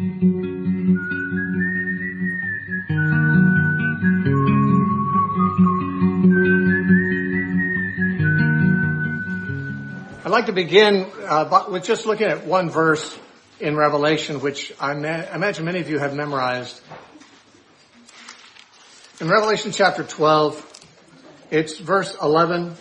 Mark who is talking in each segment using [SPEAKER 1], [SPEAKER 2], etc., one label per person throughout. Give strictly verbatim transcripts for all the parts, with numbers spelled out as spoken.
[SPEAKER 1] I'd like to begin uh, with just looking at one verse in Revelation, which I ma- imagine many of you have memorized. In Revelation chapter twelve, it's verse eleven,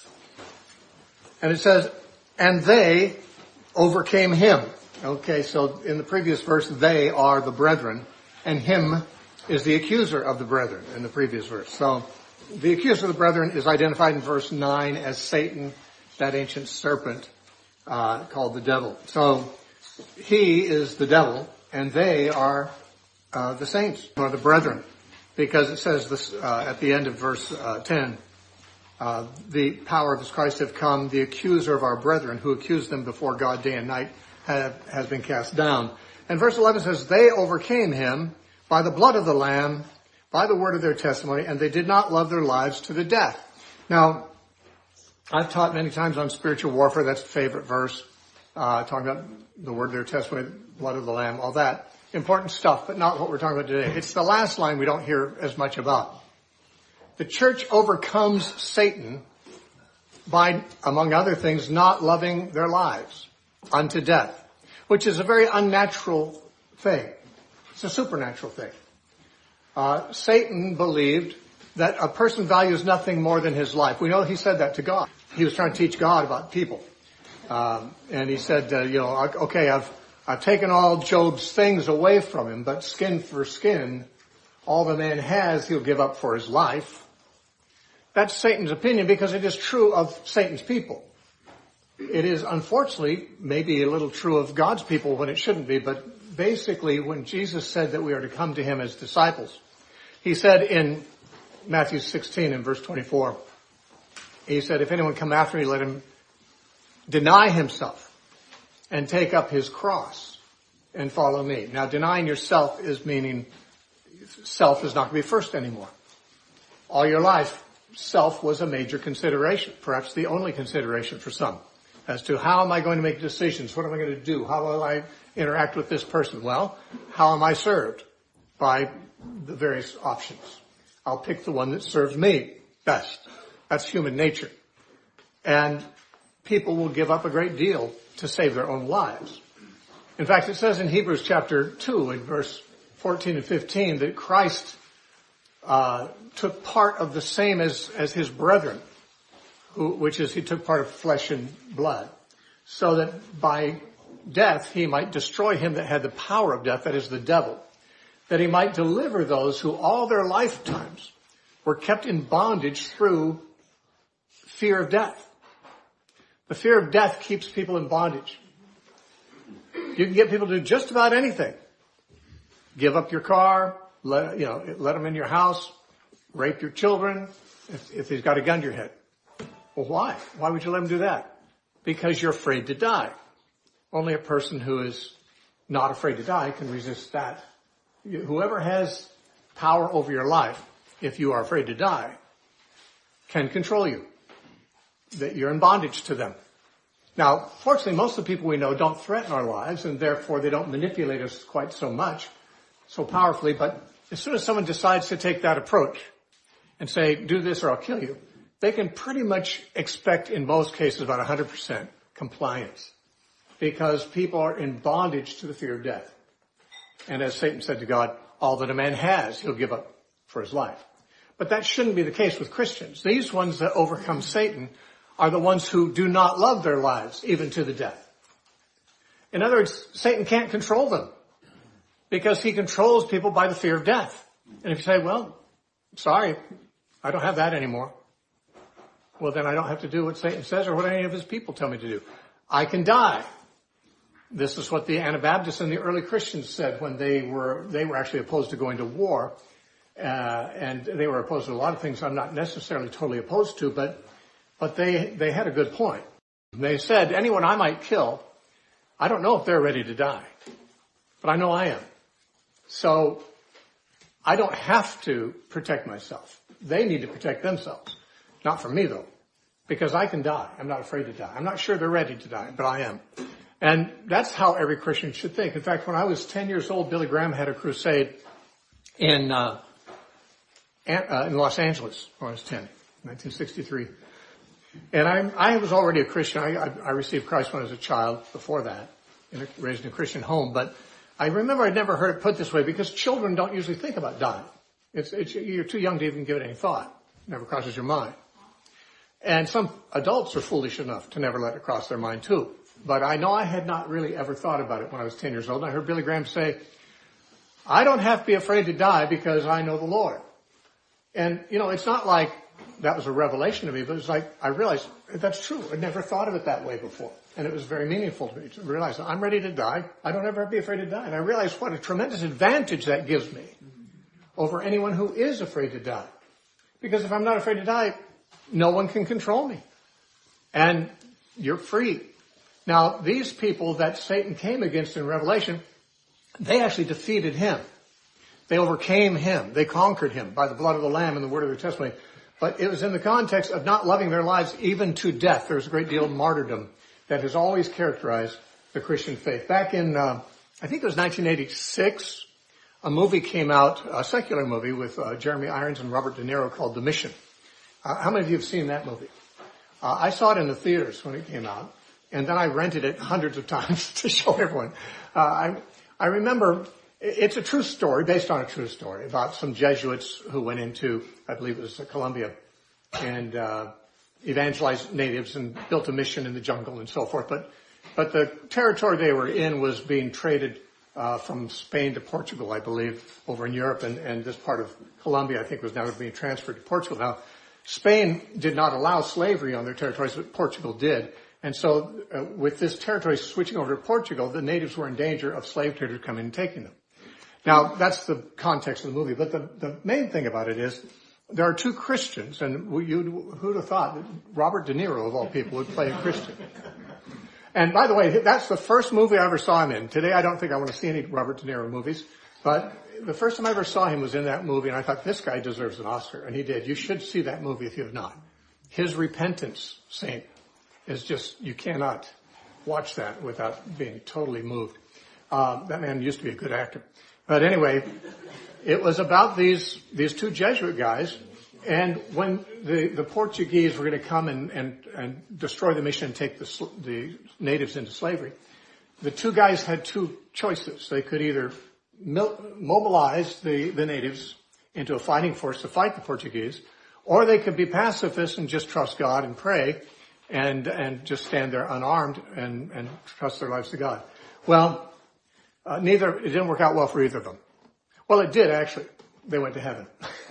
[SPEAKER 1] and it says, "And they overcame him." Okay, so in the previous verse, they are the brethren, and him is the accuser of the brethren in the previous verse. So the accuser of the brethren is identified in verse nine as Satan, that ancient serpent uh called the devil. So he is the devil, and they are uh the saints, or the brethren, because it says this uh, at the end of verse uh, ten, uh the power of Christ have come, the accuser of our brethren, who accused them before God day and night, have, has been cast down. And verse eleven says, "They overcame him by the blood of the Lamb, by the word of their testimony, and they did not love their lives to the death." Now, I've taught many times on spiritual warfare. That's a favorite verse, uh, talking about the word of their testimony, blood of the Lamb, all that. Important stuff, but not what we're talking about today. It's the last line we don't hear as much about. The church overcomes Satan by, among other things, not loving their lives unto death, which is a very unnatural thing. It's a supernatural thing. Uh, Satan believed that a person values nothing more than his life. We know he said that to God. He was trying to teach God about people. Um, and he said, uh, you know, okay, I've, I've taken all Job's things away from him, but skin for skin, all the man has, he'll give up for his life. That's Satan's opinion, because it is true of Satan's people. It is, unfortunately, maybe a little true of God's people when it shouldn't be, but basically when Jesus said that we are to come to him as disciples, he said in Matthew sixteen in verse twenty-four, he said, "If anyone come after me, let him deny himself and take up his cross and follow me." Now, denying yourself is meaning self is not going to be first anymore. All your life, self was a major consideration, perhaps the only consideration for some, as to how am I going to make decisions? What am I going to do? How will I interact with this person? Well, how am I served? By the various options. I'll pick the one that serves me best. That's human nature. And people will give up a great deal to save their own lives. In fact, it says in Hebrews chapter two in verse fourteen and fifteen that Christ uh took part of the same as, as his brethren, who, which is he took part of flesh and blood, so that by death he might destroy him that had the power of death, that is the devil, that he might deliver those who all their lifetimes were kept in bondage through fear of death. The fear of death keeps people in bondage. You can get people to do just about anything. Give up your car, let, you know, let them in your house, rape your children, if, if he's got a gun to your head. Well, why? Why would you let him do that? Because you're afraid to die. Only a person who is not afraid to die can resist that. Whoever has power over your life, if you are afraid to die, can control you. That you're in bondage to them. Now, fortunately, most of the people we know don't threaten our lives, and therefore they don't manipulate us quite so much, so powerfully. But as soon as someone decides to take that approach and say, do this or I'll kill you, they can pretty much expect, in most cases, about one hundred percent compliance. Because people are in bondage to the fear of death. And as Satan said to God, all that a man has, he'll give up for his life. But that shouldn't be the case with Christians. These ones that overcome Satan are the ones who do not love their lives, even to the death. In other words, Satan can't control them, because he controls people by the fear of death. And if you say, well, sorry, I don't have that anymore, well, then I don't have to do what Satan says or what any of his people tell me to do. I can die. This is what the Anabaptists and the early Christians said when they were, they were actually opposed to going to war. Uh, and they were opposed to a lot of things I'm not necessarily totally opposed to, but, but they, they had a good point. They said, anyone I might kill, I don't know if they're ready to die, but I know I am. So I don't have to protect myself. They need to protect themselves. Not for me though, because I can die. I'm not afraid to die. I'm not sure they're ready to die, but I am. And that's how every Christian should think. In fact, when I was ten years old, Billy Graham had a crusade in, uh, in Los Angeles when I was ten, nineteen sixty-three. And I, I was already a Christian. I, I received Christ when I was a child before that, in a, raised in a Christian home. But I remember I'd never heard it put this way because children don't usually think about dying. It's, it's, you're too young to even give it any thought. It never crosses your mind. And some adults are foolish enough to never let it cross their mind too. But I know I had not really ever thought about it when I was ten years old. And I heard Billy Graham say, I don't have to be afraid to die because I know the Lord. And, you know, it's not like that was a revelation to me, but it's like I realized that's true. I'd never thought of it that way before. And it was very meaningful to me to realize I'm ready to die. I don't ever have to be afraid to die. And I realized what a tremendous advantage that gives me over anyone who is afraid to die. Because if I'm not afraid to die, no one can control me. And you're free. Now, these people that Satan came against in Revelation, they actually defeated him. They overcame him. They conquered him by the blood of the Lamb and the word of their testimony. But it was in the context of not loving their lives even to death. There's a great deal of martyrdom that has always characterized the Christian faith. Back in, uh, I think it was nineteen eighty-six, a movie came out, a secular movie with uh, Jeremy Irons and Robert De Niro called The Mission. Uh, how many of you have seen that movie? Uh, I saw it in the theaters when it came out. And then I rented it hundreds of times to show everyone. Uh, I, I remember, it's a true story, based on a true story, about some Jesuits who went into, I believe it was Colombia, and uh, evangelized natives and built a mission in the jungle and so forth. But, but the territory they were in was being traded uh, from Spain to Portugal, I believe, over in Europe, and, and this part of Colombia, I think, was now being transferred to Portugal. Now, Spain did not allow slavery on their territories, but Portugal did. And so uh, with this territory switching over to Portugal, the natives were in danger of slave traders coming and taking them. Now, that's the context of the movie. But the, the main thing about it is there are two Christians, and you, who'd have thought that Robert De Niro, of all people, would play a Christian. And by the way, that's the first movie I ever saw him in. Today, I don't think I want to see any Robert De Niro movies. But the first time I ever saw him was in that movie, and I thought, this guy deserves an Oscar. And he did. You should see that movie if you have not. His repentance, Saint, is just, you cannot watch that without being totally moved. Uh, that man used to be a good actor. But anyway, it was about these, these two Jesuit guys. And when the, the Portuguese were going to come and, and, and destroy the mission and take the, the natives into slavery, the two guys had two choices. They could either mil- mobilize the, the natives into a fighting force to fight the Portuguese, or they could be pacifists and just trust God and pray and and just stand there unarmed and, and trust their lives to God. Well, uh, neither, it didn't work out well for either of them. Well, it did actually. They went to heaven.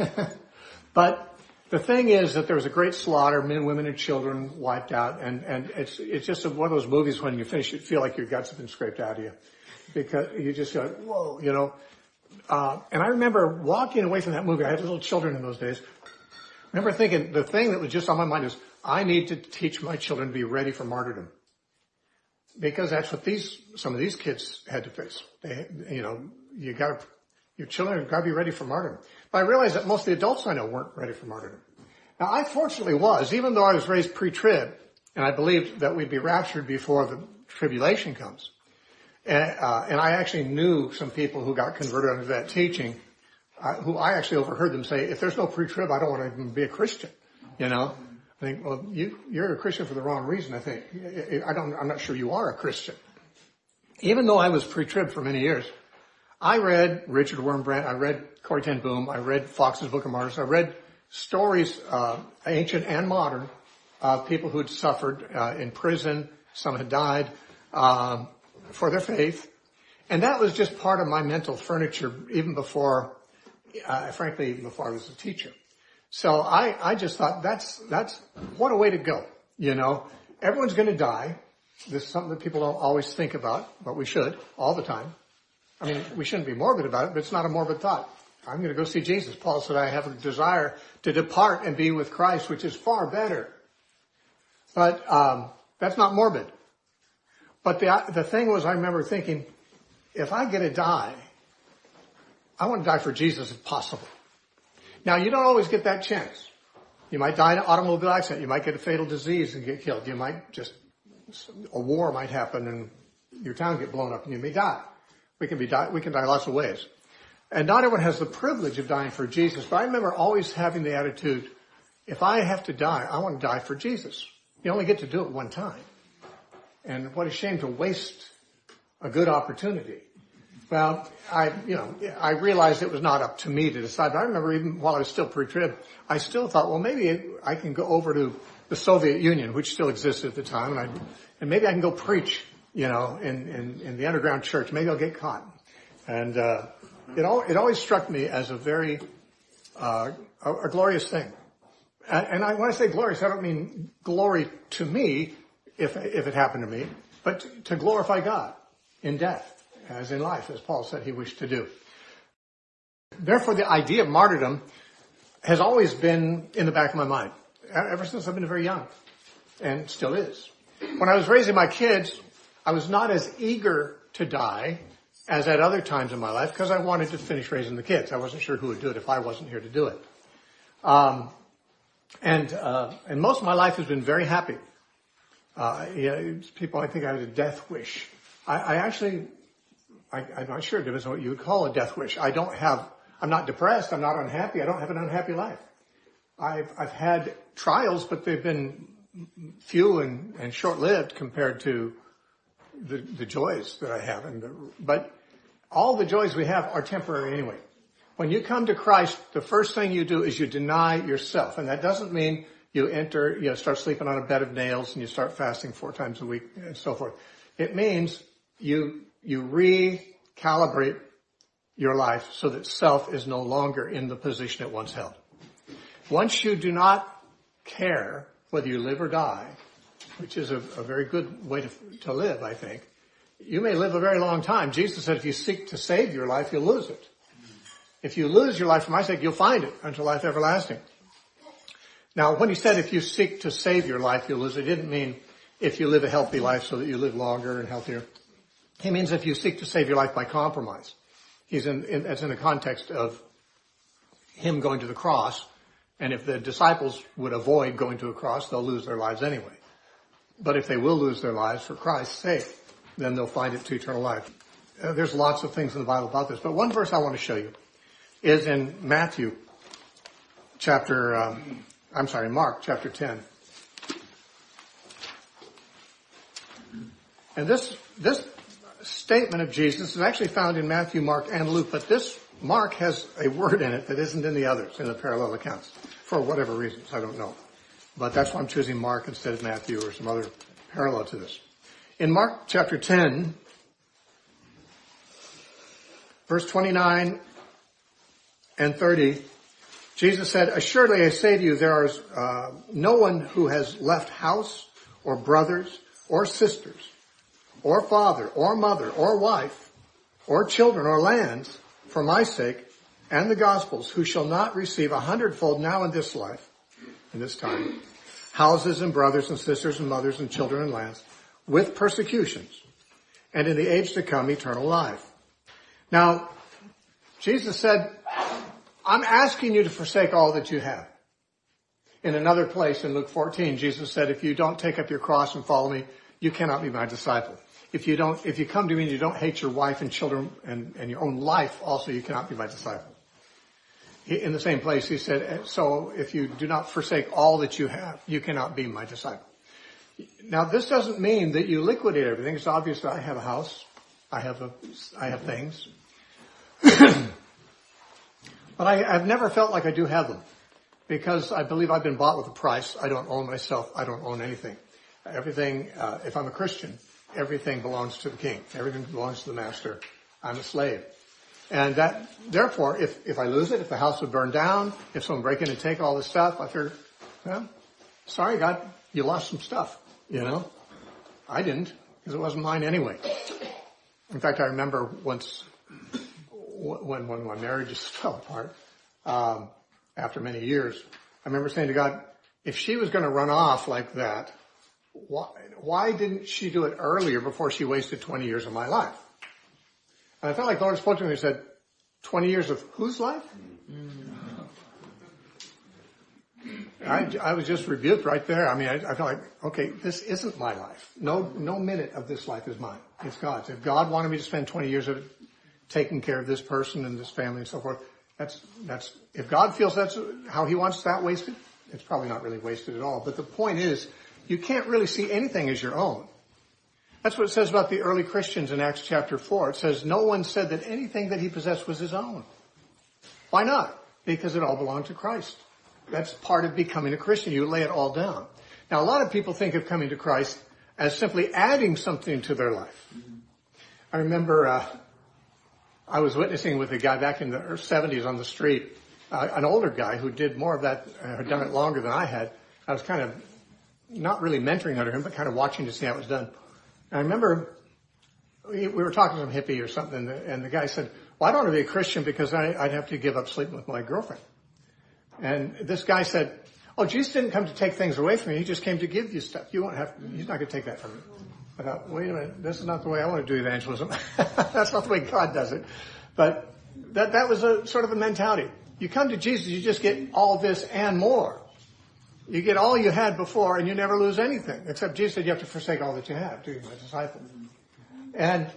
[SPEAKER 1] But the thing is that there was a great slaughter, men, women, and children wiped out, and, and it's it's just one of those movies when you finish you feel like your guts have been scraped out of you. Because you just go, whoa, you know. Uh, and I remember walking away from that movie. I had little children in those days. I remember thinking, the thing that was just on my mind is, I need to teach my children to be ready for martyrdom. Because that's what these, some of these kids had to face. They, you know, you gotta, your children have gotta be ready for martyrdom. But I realized that most of the adults I know weren't ready for martyrdom. Now, I fortunately was, even though I was raised pre-trib, and I believed that we'd be raptured before the tribulation comes. And, uh, and I actually knew some people who got converted under that teaching, uh, who I actually overheard them say, if there's no pre-trib, I don't want to even be a Christian, you know? I think, well, you, you're a Christian for the wrong reason, I think. I don't, I'm not sure you are a Christian. Even though I was pre-trib for many years, I read Richard Wurmbrand, I read Corrie ten Boom, I read Fox's Book of Martyrs, I read stories, uh, ancient and modern, of people who'd suffered, uh, in prison, some had died, um, for their faith. And that was just part of my mental furniture, even before, uh, frankly, even before I was a teacher. So I, I just thought that's, that's, what a way to go. You know, everyone's going to die. This is something that people don't always think about, but we should all the time. I mean, we shouldn't be morbid about it, but it's not a morbid thought. I'm going to go see Jesus. Paul said, I have a desire to depart and be with Christ, which is far better. But, um, that's not morbid. But the, the thing was, I remember thinking, if I get to die, I want to die for Jesus if possible. Now, you don't always get that chance. You might die in an automobile accident. You might get a fatal disease and get killed. You might just, a war might happen and your town get blown up and you may die. We can be die, we can die lots of ways. And not everyone has the privilege of dying for Jesus, but I remember always having the attitude, if I have to die, I want to die for Jesus. You only get to do it one time. And what a shame to waste a good opportunity. Well, I, you know, I realized it was not up to me to decide, but I remember even while I was still pre-trib, I still thought, well, maybe I can go over to the Soviet Union, which still existed at the time, and I, and maybe I can go preach, you know, in, in, in the underground church. Maybe I'll get caught. And, uh, it all, it always struck me as a very, uh, a, a glorious thing. And, and I, when I say glorious, I don't mean glory to me, if, if it happened to me, but to, to glorify God in death, as in life, as Paul said he wished to do. Therefore, the idea of martyrdom has always been in the back of my mind, ever since I've been very young, and still is. When I was raising my kids, I was not as eager to die as at other times in my life, because I wanted to finish raising the kids. I wasn't sure who would do it if I wasn't here to do it. Um, and, uh, and most of my life has been very happy. Uh, yeah, people, I think I had a death wish. I, I actually, I, I'm not sure, depends on what you would call a death wish. I don't have, I'm not depressed, I'm not unhappy, I don't have an unhappy life. I've, I've had trials, but they've been few and, and short-lived compared to the, the joys that I have. And the, but all the joys we have are temporary anyway. When you come to Christ, the first thing you do is you deny yourself. And that doesn't mean you enter, you know, start sleeping on a bed of nails and you start fasting four times a week and so forth. It means you, you recalibrate your life so that self is no longer in the position it once held. Once you do not care whether you live or die, which is a, a very good way to, to live, I think, you may live a very long time. Jesus said if you seek to save your life, you'll lose it. If you lose your life for my sake, you'll find it unto life everlasting. Now, when he said if you seek to save your life, you'll lose it, he didn't mean if you live a healthy life so that you live longer and healthier. He means if you seek to save your life by compromise. He's in, in that's in the context of him going to the cross. And if the disciples would avoid going to a cross, they'll lose their lives anyway. But if they will lose their lives for Christ's sake, then they'll find it to eternal life. Uh, there's lots of things in the Bible about this, but one verse I want to show you is in Matthew chapter, um, I'm sorry, Mark chapter ten. And this, this statement of Jesus is actually found in Matthew, Mark, and Luke, but this Mark has a word in it that isn't in the others, in the parallel accounts, for whatever reasons, I don't know. But that's why I'm choosing Mark instead of Matthew or some other parallel to this. In Mark chapter ten, verse twenty-nine and thirty, Jesus said, "Assuredly I say to you, there is uh, no one who has left house or brothers or sisters or father or mother or wife or children or lands for my sake and the gospel's, who shall not receive a hundredfold now in this life, in this time, houses and brothers and sisters and mothers and children and lands, with persecutions, and in the age to come eternal life." Now, Jesus said, I'm asking you to forsake all that you have. In another place in Luke fourteen, Jesus said, if you don't take up your cross and follow me, you cannot be my disciple. If you don't, if you come to me and you don't hate your wife and children and, and your own life, also you cannot be my disciple. In the same place, he said, so if you do not forsake all that you have, you cannot be my disciple. Now, this doesn't mean that you liquidate everything. It's obvious that I have a house. I have a, I have things. But I, I've never felt like I do have them, because I believe I've been bought with a price. I don't own myself. I don't own anything. Everything, uh, if I'm a Christian, everything belongs to the King. Everything belongs to the Master. I'm a slave. And that, therefore, if, if I lose it, if the house would burn down, if someone break in and take all this stuff, I figure, well, sorry, God, you lost some stuff, you know? I didn't, because it wasn't mine anyway. In fact, I remember once, when, when my marriage just fell apart, um, after many years, I remember saying to God, if she was going to run off like that, why, why didn't she do it earlier before she wasted twenty years of my life? And I felt like the Lord spoke to me and said, twenty years of whose life? Mm-hmm. I, I was just rebuked right there. I mean, I, I felt like, okay, this isn't my life. No, no minute of this life is mine. It's God's. If God wanted me to spend twenty years of it taking care of this person and this family and so forth, that's, that's, if God feels that's how he wants that wasted, it's probably not really wasted at all. But the point is, you can't really see anything as your own. That's what it says about the early Christians in Acts chapter four. It says, no one said that anything that he possessed was his own. Why not? Because it all belonged to Christ. That's part of becoming a Christian. You lay it all down. Now, a lot of people think of coming to Christ as simply adding something to their life. I remember uh, I was witnessing with a guy back in the seventies on the street, uh, an older guy who did more of that, uh, had done it longer than I had. I was kind of not really mentoring under him, but kind of watching to see how it was done. And I remember we, we were talking to some hippie or something, and the, and the guy said, well, I don't want to be a Christian because I, I'd have to give up sleeping with my girlfriend. And this guy said, oh, Jesus didn't come to take things away from you. He just came to give you stuff. You won't have, he's not going to take that from you. I thought, wait a minute, this is not the way I want to do evangelism. That's not the way God does it. But that, that was a sort of a mentality. You come to Jesus, you just get all this and more. You get all you had before and you never lose anything. Except Jesus said you have to forsake all that you have to be my disciple. And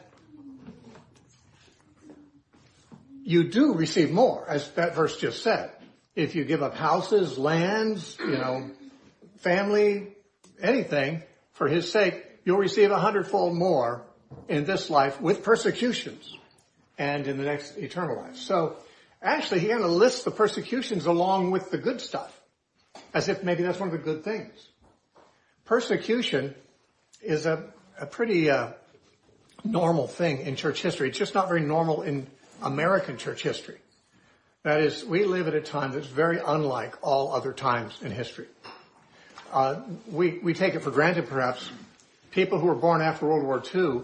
[SPEAKER 1] you do receive more, as that verse just said. If you give up houses, lands, you know, family, anything for his sake, you'll receive a hundredfold more in this life with persecutions and in the next eternal life. So actually he kind of lists the persecutions along with the good stuff as if maybe that's one of the good things. Persecution is a, a pretty uh, normal thing in church history. It's just not very normal in American church history. That is, we live at a time that's very unlike all other times in history. Uh, we, we take it for granted, perhaps. People who were born after World War Two,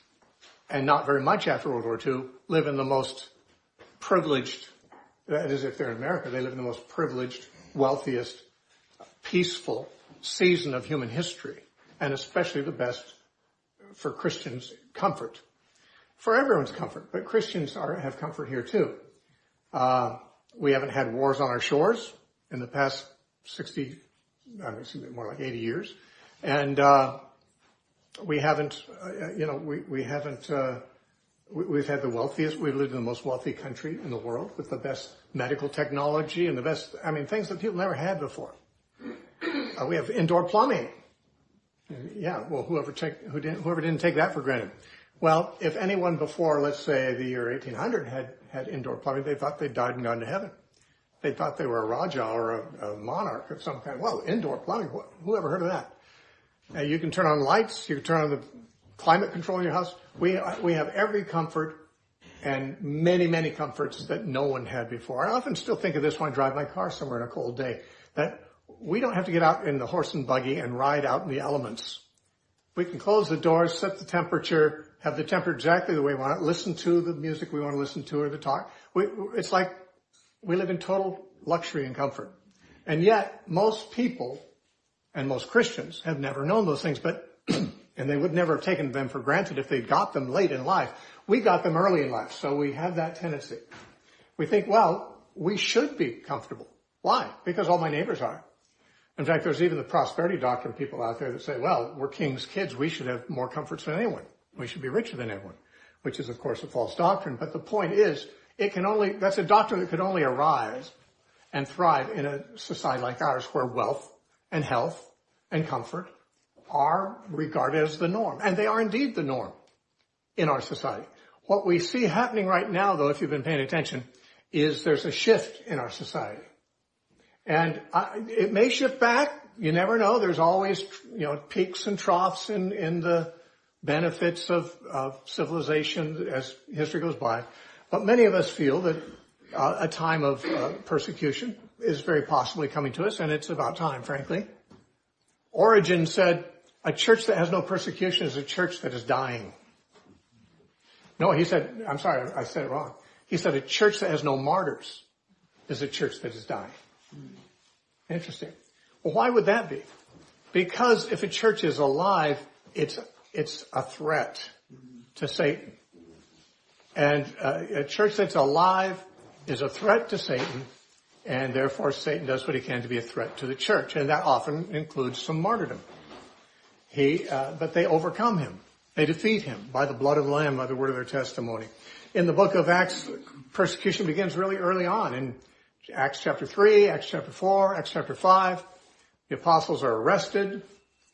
[SPEAKER 1] and not very much after World War Two, live in the most privileged, that is, if they're in America, they live in the most privileged, wealthiest, peaceful season of human history, and especially the best for Christians' comfort. For everyone's comfort, but Christians are, have comfort here too. Uh, we haven't had wars on our shores in the past sixty, I mean, more like eighty years. And, uh, we haven't, uh, you know, we, we haven't, uh, we, we've had the wealthiest, we've lived in the most wealthy country in the world with the best medical technology and the best, I mean, things that people never had before. Uh, we have indoor plumbing. Yeah, well, whoever take, who didn't, whoever didn't take that for granted. Well, if anyone before, let's say, the year eighteen hundred had, had indoor plumbing, they thought they'd died and gone to heaven. They thought they were a Raja or a, a monarch of some kind. Well, indoor plumbing, who ever heard of that? Uh, you can turn on lights, you can turn on the climate control in your house. We, we have every comfort and many, many comforts that no one had before. I often still think of this when I drive my car somewhere on a cold day, that we don't have to get out in the horse and buggy and ride out in the elements. We can close the doors, set the temperature, have the temperature exactly the way we want it, listen to the music we want to listen to or the talk. We, it's like we live in total luxury and comfort. And yet, most people and most Christians have never known those things, but, and they would never have taken them for granted if they got them late in life. We got them early in life, so we have that tendency. We think, well, we should be comfortable. Why? Because all my neighbors are. In fact, there's even the prosperity doctrine people out there that say, well, we're king's kids. We should have more comforts than anyone. We should be richer than anyone, which is, of course, a false doctrine. But the point is, it can only, that's a doctrine that could only arise and thrive in a society like ours where wealth and health and comfort are regarded as the norm. And they are indeed the norm in our society. What we see happening right now, though, if you've been paying attention, is there's a shift in our society. And I, it may shift back. You never know. There's always, you know, peaks and troughs in, in the benefits of, of civilization as history goes by. But many of us feel that uh, a time of uh, persecution is very possibly coming to us, and it's about time, frankly. Origen said, a church that has no persecution is a church that is dying. No, he said, I'm sorry, I said it wrong. He said a church that has no martyrs is a church that is dying. Interesting. Well, why would that be? Because if a church is alive, it's it's a threat to Satan. And uh, a church that's alive is a threat to Satan, And therefore Satan does what he can to be a threat to the church. And that often includes some martyrdom. He, uh, but they overcome him. They defeat him by the blood of the Lamb, by the word of their testimony. In the book of Acts, persecution begins really early on. In Acts chapter three, Acts chapter four, Acts chapter five, the apostles are arrested.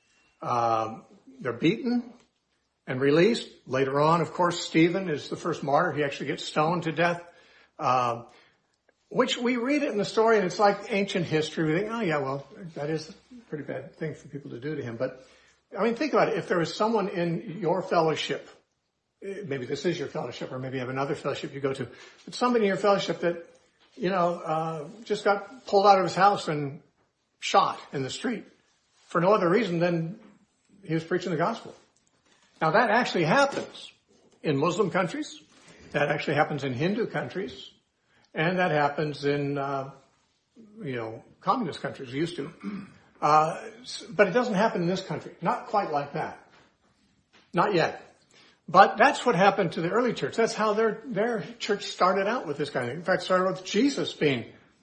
[SPEAKER 1] Um, they're beaten and released. Later on, of course, Stephen is the first martyr. He actually gets stoned to death. Uh, which we read it in the story and it's like ancient history. We think, oh yeah, well, that is a pretty bad thing for people to do to him. But I mean, think about it. If there was someone in your fellowship, maybe this is your fellowship or maybe you have another fellowship you go to, but somebody in your fellowship that, you know, uh, just got pulled out of his house and shot in the street for no other reason than he was preaching the gospel. Now that actually happens in Muslim countries. That actually happens in Hindu countries. And that happens in, uh, you know, communist countries, used to. Uh, but it doesn't happen in this country. Not quite like that. Not yet. But that's what happened to the early church. That's how their, their church started out with this kind of thing. In fact, it started with Jesus being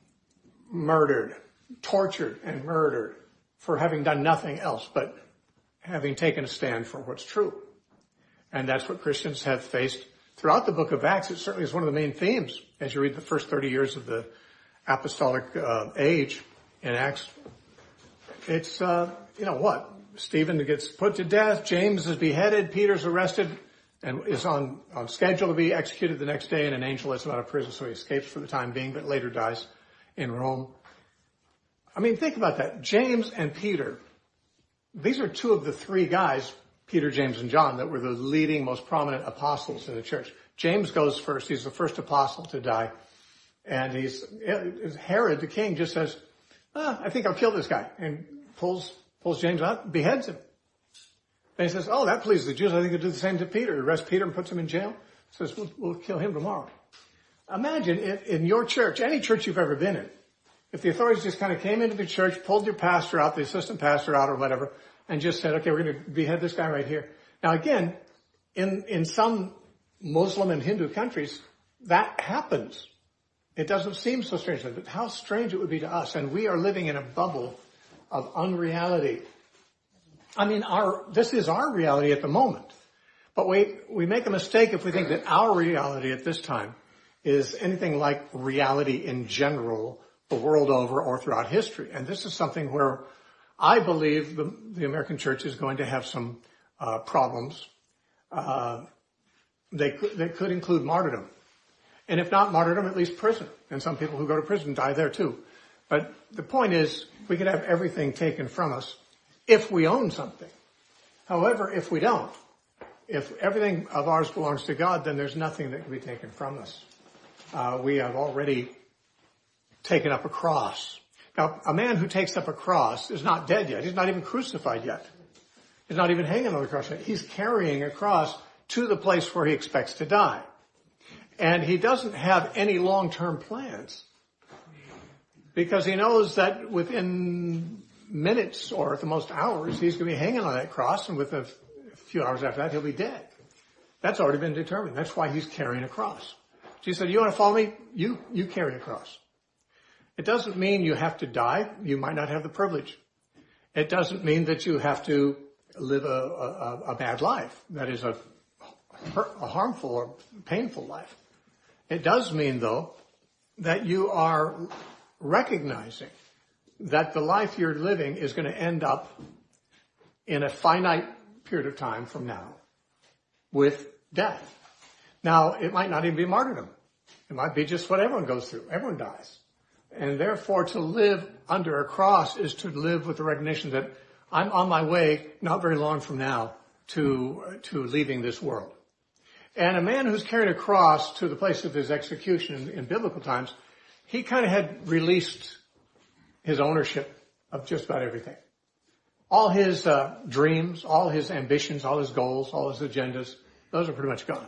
[SPEAKER 1] murdered, tortured and murdered for having done nothing else but having taken a stand for what's true. And that's what Christians have faced throughout the book of Acts. It certainly is one of the main themes as you read the first thirty years of the apostolic uh, age in Acts. It's, uh, you know what? Stephen gets put to death. James is beheaded. Peter's arrested and is on, on schedule to be executed the next day. And an angel lets him out of prison, so he escapes for the time being, but later dies in Rome. I mean, think about that. James and Peter, these are two of the three guys, Peter, James, and John, that were the leading, most prominent apostles in the church. James goes first. He's the first apostle to die. And he's, Herod, the king, just says, ah, I think I'll kill this guy. And pulls, pulls James out, beheads him. Then he says, oh, that pleases the Jews. I think he'll do the same to Peter. Arrest Peter and puts him in jail. Says, we'll, we'll kill him tomorrow. Imagine if in your church, any church you've ever been in, if the authorities just kind of came into the church, pulled your pastor out, the assistant pastor out or whatever, and just said, okay, we're going to behead this guy right here. Now again, in, in some Muslim and Hindu countries, that happens. It doesn't seem so strange, but how strange it would be to us. And we are living in a bubble of unreality. I mean, our, this is our reality at the moment. But we, we make a mistake if we think that our reality at this time is anything like reality in general, the world over or throughout history. And this is something where I believe the, the American church is going to have some uh, problems. Uh, they could, they could include martyrdom. And if not martyrdom, at least prison. And some people who go to prison die there too. But the point is, we could have everything taken from us if we own something. However, if we don't, if everything of ours belongs to God, then there's nothing that can be taken from us. Uh, we have already taken up a cross. Now, a man who takes up a cross is not dead yet. He's not even crucified yet. He's not even hanging on the cross yet. He's carrying a cross to the place where he expects to die. And he doesn't have any long-term plans because he knows that within minutes or at the most hours, he's going to be hanging on that cross, and within a few hours after that, he'll be dead. That's already been determined. That's why he's carrying a cross. Jesus said, you want to follow me? You, you carry a cross. It doesn't mean you have to die. You might not have the privilege. It doesn't mean that you have to live a, a, a bad life. That is a, a harmful or painful life. It does mean, though, that you are recognizing that the life you're living is going to end up in a finite period of time from now with death. Now, it might not even be martyrdom. It might be just what everyone goes through. Everyone dies. And therefore, to live under a cross is to live with the recognition that I'm on my way, not very long from now, to, to leaving this world. And a man who's carried a cross to the place of his execution in, in biblical times, he kind of had released his ownership of just about everything. All his uh, dreams, all his ambitions, all his goals, all his agendas, those are pretty much gone.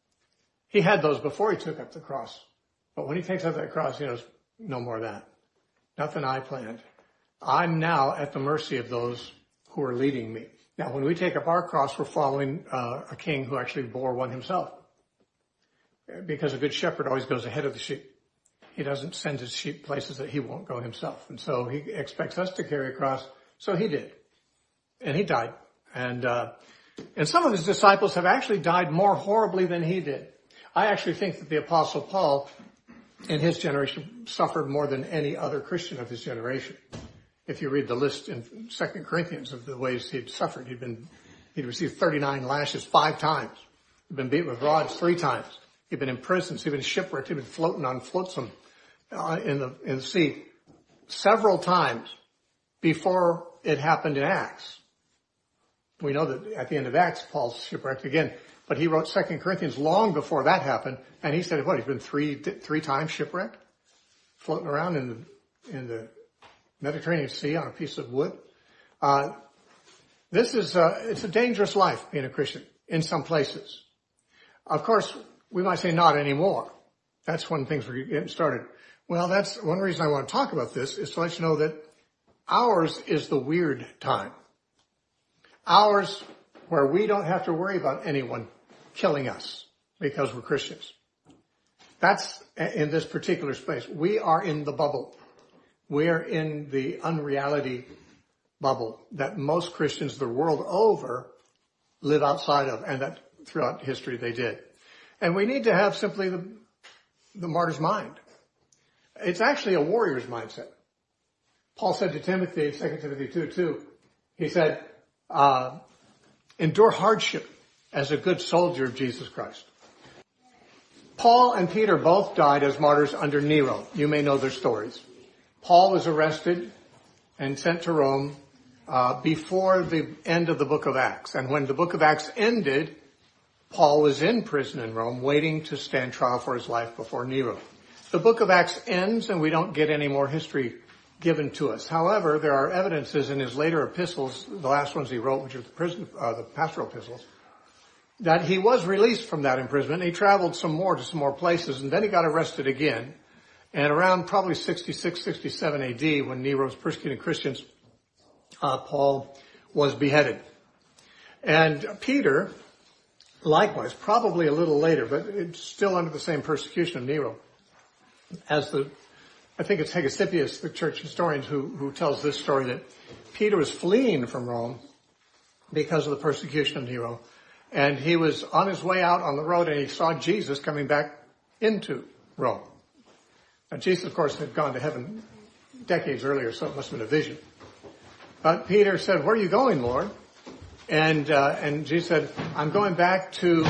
[SPEAKER 1] He had those before he took up the cross. But when he takes up that cross, he knows, no more of that. Nothing I planned. I'm now at the mercy of those who are leading me. Now, when we take up our cross, we're following uh, a king who actually bore one himself. Because a good shepherd always goes ahead of the sheep. He doesn't send his sheep places that he won't go himself. And so he expects us to carry a cross. So he did. And he died. And, uh, and some of his disciples have actually died more horribly than he did. I actually think that the Apostle Paul in his generation suffered more than any other Christian of his generation. If you read the list in Second Corinthians of the ways he'd suffered, he'd been, he'd received thirty-nine lashes five times. He'd been beaten with rods three times. He'd been imprisoned. He'd been shipwrecked. He'd been floating on flotsam uh, in the in the sea several times before it happened in Acts. We know that at the end of Acts, Paul's shipwrecked again. But he wrote Second Corinthians long before that happened, and he said, what, he's been three, three times shipwrecked? Floating around in the, in the Mediterranean Sea on a piece of wood. Uh, this is, uh, it's a dangerous life being a Christian in some places. Of course, we might say not anymore. That's when things were getting started. Well, that's one reason I want to talk about this is to let you know that ours is the weird time. Ours where we don't have to worry about anyone killing us because we're Christians. That's in this particular space. We are in the bubble. We are in the unreality bubble that most Christians the world over live outside of, and that throughout history they did. And we need to have simply the, the martyr's mind. It's actually a warrior's mindset. Paul said to Timothy in Second Timothy two two, he said, uh, endure hardship as a good soldier of Jesus Christ. Paul and Peter both died as martyrs under Nero. You may know their stories. Paul was arrested and sent to Rome uh, before the end of the book of Acts. And when the book of Acts ended, Paul was in prison in Rome waiting to stand trial for his life before Nero. The book of Acts ends and we don't get any more history given to us. However, there are evidences in his later epistles, the last ones he wrote, which are the prison, uh, the pastoral epistles, that he was released from that imprisonment. He traveled some more to some more places, and then he got arrested again. And around probably sixty-six, sixty-seven A D, when Nero was persecuting Christians, uh, Paul was beheaded. And Peter, likewise, probably a little later, but it's still under the same persecution of Nero, as the I think it's Hegesippus, the church historian, who, who tells this story that Peter was fleeing from Rome because of the persecution of Nero. And he was on his way out on the road and he saw Jesus coming back into Rome. Now, Jesus, of course, had gone to heaven decades earlier, so it must have been a vision. But Peter said, where are you going, Lord? And, uh, and Jesus said, I'm going back to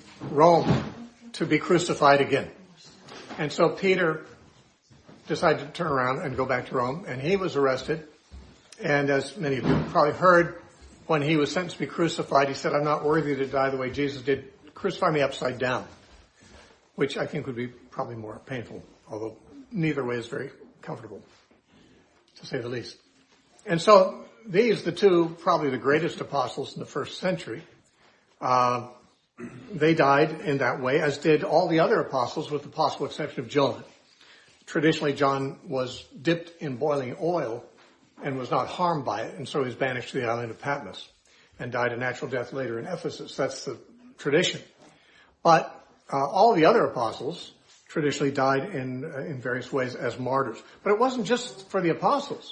[SPEAKER 1] Rome to be crucified again. And so Peter decided to turn around and go back to Rome, and he was arrested. And as many of you probably heard, when he was sentenced to be crucified, he said, I'm not worthy to die the way Jesus did. Crucify me upside down, which I think would be probably more painful, although neither way is very comfortable, to say the least. And so these, the two, probably the greatest apostles in the first century, uh, they died in that way, as did all the other apostles, with the possible exception of John. Traditionally, John was dipped in boiling oil and was not harmed by it, and so he was banished to the island of Patmos and died a natural death later in Ephesus. That's the tradition. But uh, all the other apostles traditionally died in uh, in various ways as martyrs. But it wasn't just for the apostles.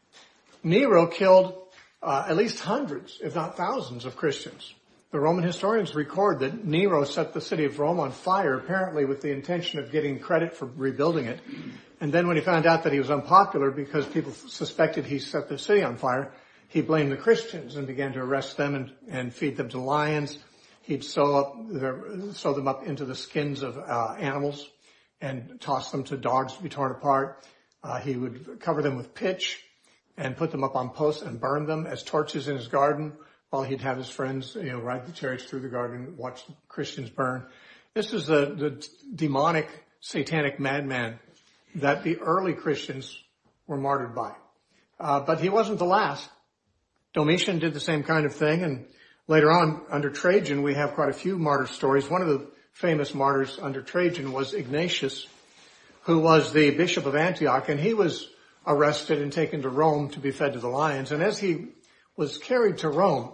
[SPEAKER 1] Nero killed uh, at least hundreds, if not thousands, of Christians. The Roman historians record that Nero set the city of Rome on fire, apparently with the intention of getting credit for rebuilding it. And then when he found out that he was unpopular because people suspected he set the city on fire, he blamed the Christians and began to arrest them and, and feed them to lions. He'd sew up their, sew them up into the skins of uh, animals and toss them to dogs to be torn apart. Uh, he would cover them with pitch and put them up on posts and burn them as torches in his garden, while he'd have his friends, you know, ride the chariots through the garden, watch the Christians burn. This is the, the demonic, satanic madman that the early Christians were martyred by. Uh, but he wasn't the last. Domitian did the same kind of thing, and later on, under Trajan, we have quite a few martyr stories. One of the famous martyrs under Trajan was Ignatius, who was the bishop of Antioch, and he was arrested and taken to Rome to be fed to the lions. And as he was carried to Rome,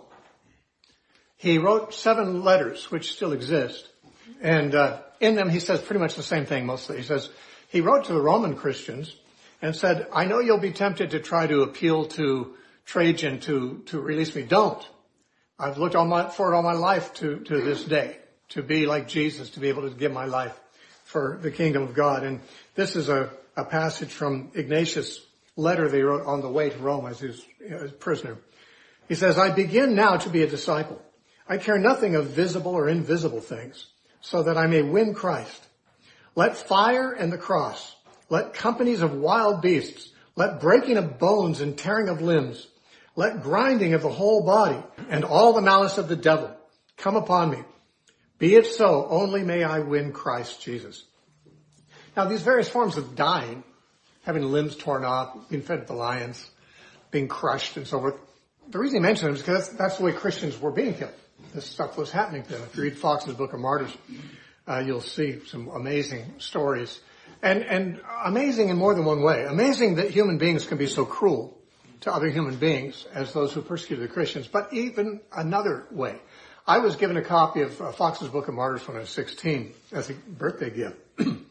[SPEAKER 1] he wrote seven letters which still exist. And uh, in them he says pretty much the same thing mostly. He says he wrote to the Roman Christians and said, I know you'll be tempted to try to appeal to Trajan to, to release me. Don't. I've looked all my, for it all my life to, to this day, to be like Jesus, to be able to give my life for the kingdom of God. And this is a, a passage from Ignatius' letter they wrote on the way to Rome as his, as prisoner. He says, I begin now to be a disciple. I care nothing of visible or invisible things, so that I may win Christ. Let fire and the cross, let companies of wild beasts, let breaking of bones and tearing of limbs, let grinding of the whole body and all the malice of the devil come upon me. Be it so, only may I win Christ Jesus. Now these various forms of dying, having limbs torn off, being fed to the lions, being crushed and so forth, the reason he mentioned them is because that's, that's the way Christians were being killed. This stuff was happening to them. If you read Fox's Book of Martyrs, uh, you'll see some amazing stories. And, and amazing in more than one way. Amazing that human beings can be so cruel to other human beings as those who persecuted the Christians. But even another way. I was given a copy of uh, Fox's Book of Martyrs when I was sixteen as a birthday gift. And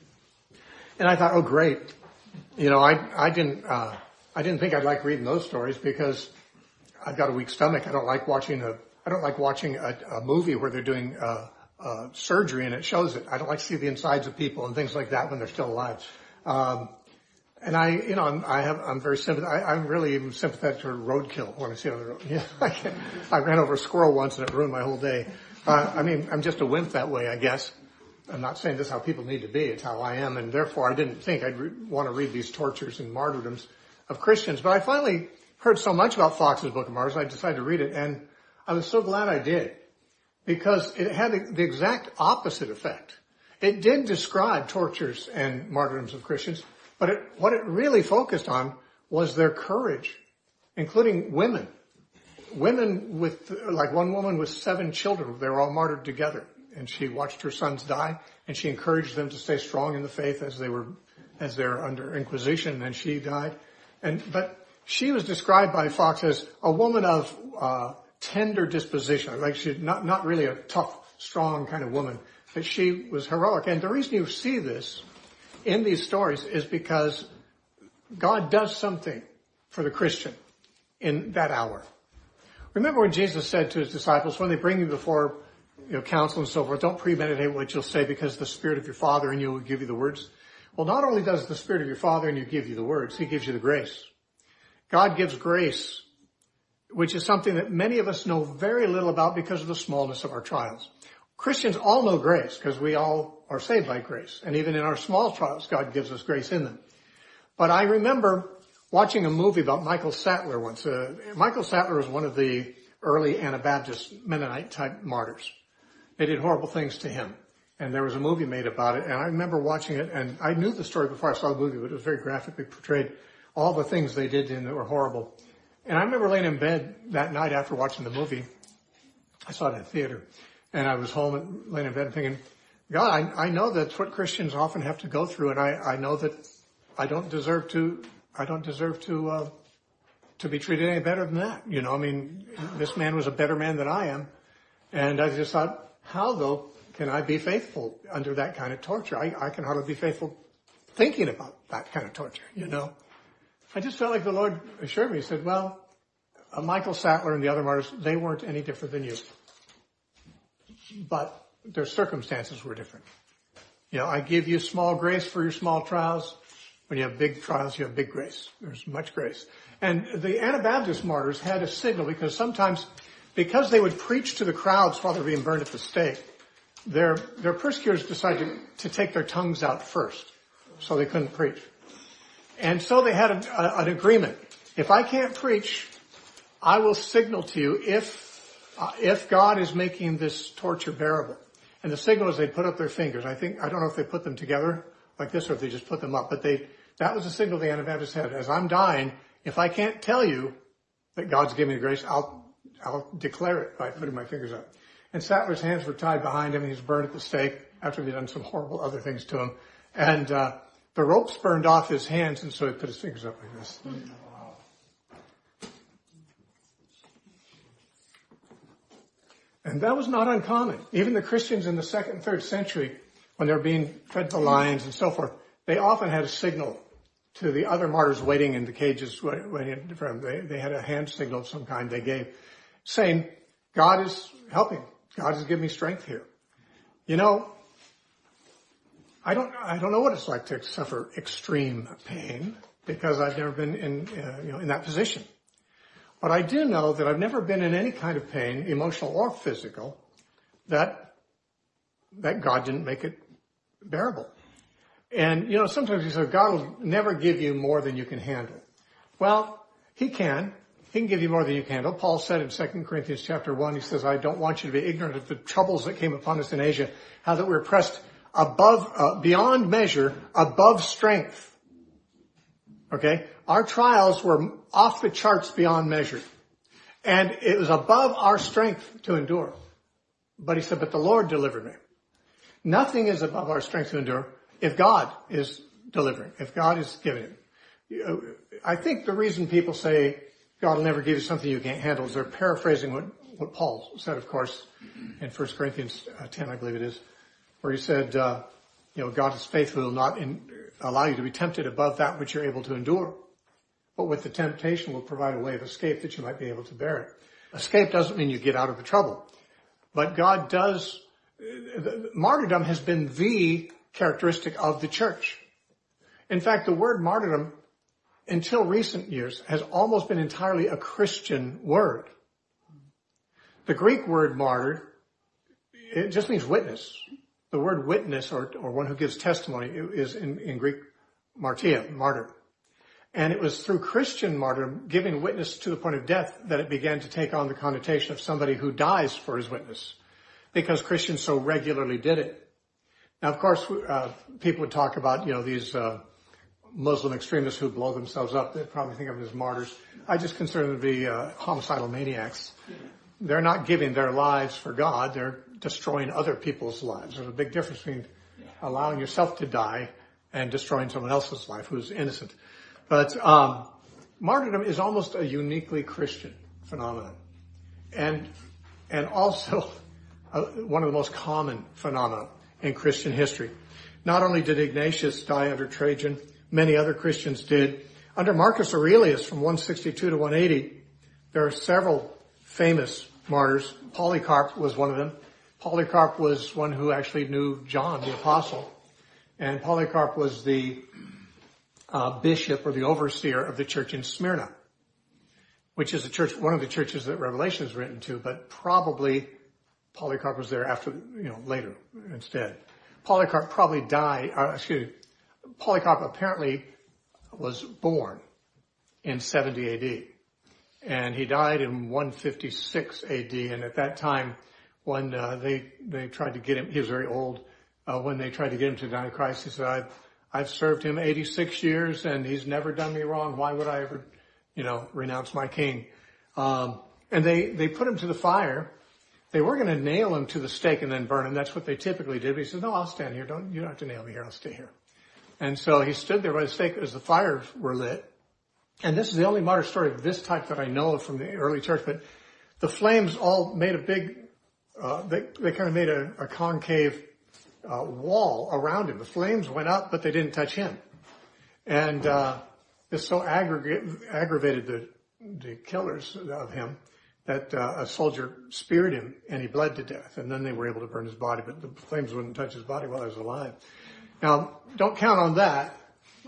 [SPEAKER 1] I thought, oh great. You know, I, I didn't, uh, I didn't think I'd like reading those stories because I've got a weak stomach. I don't like watching a, I don't like watching a, a movie where they're doing, uh, uh, surgery and it shows it. I don't like to see the insides of people and things like that when they're still alive. Um, and I, you know, I'm, I have, I'm very sympathetic. I, I'm really even sympathetic to roadkill when I see it on the road. Yeah, I, can't, I ran over a squirrel once and it ruined my whole day. Uh, I mean, I'm just a wimp that way, I guess. I'm not saying this is how people need to be. It's how I am. And therefore I didn't think I'd re- want to read these tortures and martyrdoms of Christians. But I finally heard so much about Fox's Book of Martyrs, I decided to read it. And I was so glad I did, because it had the exact opposite effect. It did describe tortures and martyrdoms of Christians, but it, what it really focused on was their courage, including women. Women with, like one woman with seven children, they were all martyred together. And she watched her sons die, and she encouraged them to stay strong in the faith as they were, as they're under Inquisition, and she died. And, but she was described by Fox as a woman of, uh, tender disposition. Like she's not, not really a tough, strong kind of woman, but she was heroic. And the reason you see this in these stories is because God does something for the Christian in that hour. Remember when Jesus said to his disciples, when they bring you before, you know, counsel and so forth, don't premeditate what you'll say because the Spirit of your Father in you will give you the words. Well, not only does the Spirit of your Father in you give you the words, He gives you the grace. God gives grace, which is something that many of us know very little about because of the smallness of our trials. Christians all know grace because we all are saved by grace. And even in our small trials, God gives us grace in them. But I remember watching a movie about Michael Sattler once. Uh, Michael Sattler was one of the early Anabaptist Mennonite type martyrs. They did horrible things to him. And there was a movie made about it. And I remember watching it, and I knew the story before I saw the movie, but it was very graphically portrayed. All the things they did to him that were horrible. And I remember laying in bed that night after watching the movie. I saw it in the theater. And I was home and laying in bed thinking, God, I, I know that's what Christians often have to go through. And I, I know that I don't deserve to, I don't deserve to, uh, to be treated any better than that. You know, I mean, this man was a better man than I am. And I just thought, how though can I be faithful under that kind of torture? I, I can hardly be faithful thinking about that kind of torture, you know. I just felt like the Lord assured me. He said, well, uh, Michael Sattler and the other martyrs, they weren't any different than you. But their circumstances were different. You know, I give you small grace for your small trials. When you have big trials, you have big grace. There's much grace. And the Anabaptist martyrs had a signal because sometimes, because they would preach to the crowds while they were being burned at the stake, their, their persecutors decided to, to take their tongues out first. So they couldn't preach. And so they had a, a, an agreement. If I can't preach, I will signal to you if, uh, if God is making this torture bearable. And the signal is they put up their fingers. I think, I don't know if they put them together like this or if they just put them up, but they, that was the signal the Anabaptists had. As I'm dying, if I can't tell you that God's giving me grace, I'll, I'll declare it by putting my fingers up. And Sattler's hands were tied behind him. He was burned at the stake after they'd done some horrible other things to him. And, uh, the ropes burned off his hands, and so he put his fingers up like this. And that was not uncommon. Even the Christians in the second and third century, when they were being fed to lions and so forth, they often had a signal to the other martyrs waiting in the cages waiting for them. They, they had a hand signal of some kind they gave, saying, God is helping. God has given me strength here. You know, I don't, I don't know what it's like to suffer extreme pain because I've never been in, uh, you know, in that position. But I do know that I've never been in any kind of pain, emotional or physical, that, that God didn't make it bearable. And, you know, sometimes you say, God will never give you more than you can handle. Well, He can. He can give you more than you can handle. Paul said in Second Corinthians chapter one, he says, I don't want you to be ignorant of the troubles that came upon us in Asia, how that we were pressed above, uh, beyond measure, above strength. Okay? Our trials were off the charts beyond measure. And it was above our strength to endure. But he said, but the Lord delivered me. Nothing is above our strength to endure if God is delivering, if God is giving it. I think the reason people say God will never give you something you can't handle is they're paraphrasing what, what Paul said, of course, in First Corinthians ten, I believe it is, where he said, uh, you know, God is faithful, will not in, allow you to be tempted above that which you're able to endure. But with the temptation will provide a way of escape that you might be able to bear it. Escape doesn't mean you get out of the trouble. But God does, martyrdom has been the characteristic of the church. In fact, the word martyrdom, until recent years, has almost been entirely a Christian word. The Greek word martyr, it just means witness. The word witness, or, or one who gives testimony, is in, in Greek martyr, martyr. And it was through Christian martyrdom, giving witness to the point of death, that it began to take on the connotation of somebody who dies for his witness, because Christians so regularly did it. Now, of course, uh, people would talk about, you know, these uh, Muslim extremists who blow themselves up. They probably think of them as martyrs. I just consider them to be uh, homicidal maniacs. They're not giving their lives for God. They're destroying other people's lives. There's a big difference between allowing yourself to die and destroying someone else's life who's innocent. But um, martyrdom is almost a uniquely Christian phenomenon, and and also uh, one of the most common phenomena in Christian history. Not only did Ignatius die under Trajan, many other Christians did. Under Marcus Aurelius from one sixty-two to one eighty, there are several famous martyrs. Polycarp was one of them. Polycarp was one who actually knew John the Apostle. And Polycarp was the uh, bishop or the overseer of the church in Smyrna, which is a church, one of the churches that Revelation is written to, but probably Polycarp was there after, you know, later instead. Polycarp probably died, uh, excuse me, Polycarp apparently was born in seventy A D. And he died in one fifty-six A D. And at that time, when uh, they they tried to get him, he was very old, uh, when they tried to get him to deny Christ, he said, I've, I've served him eighty-six years and he's never done me wrong. Why would I ever, you know, renounce my king? Um, and they, they put him to the fire. They were going to nail him to the stake and then burn him. That's what they typically did. But he said, no, I'll stand here. Don't, you don't have to nail me here. I'll stay here. And so he stood there by the stake as the fires were lit. And this is the only martyr story of this type that I know of from the early church. But the flames all made a big, uh, they, they kind of made a, a concave uh, wall around him. The flames went up, but they didn't touch him. And uh, this so aggra- aggravated the, the killers of him that uh, a soldier speared him and he bled to death. And then they were able to burn his body, but the flames wouldn't touch his body while he was alive. Now, don't count on that.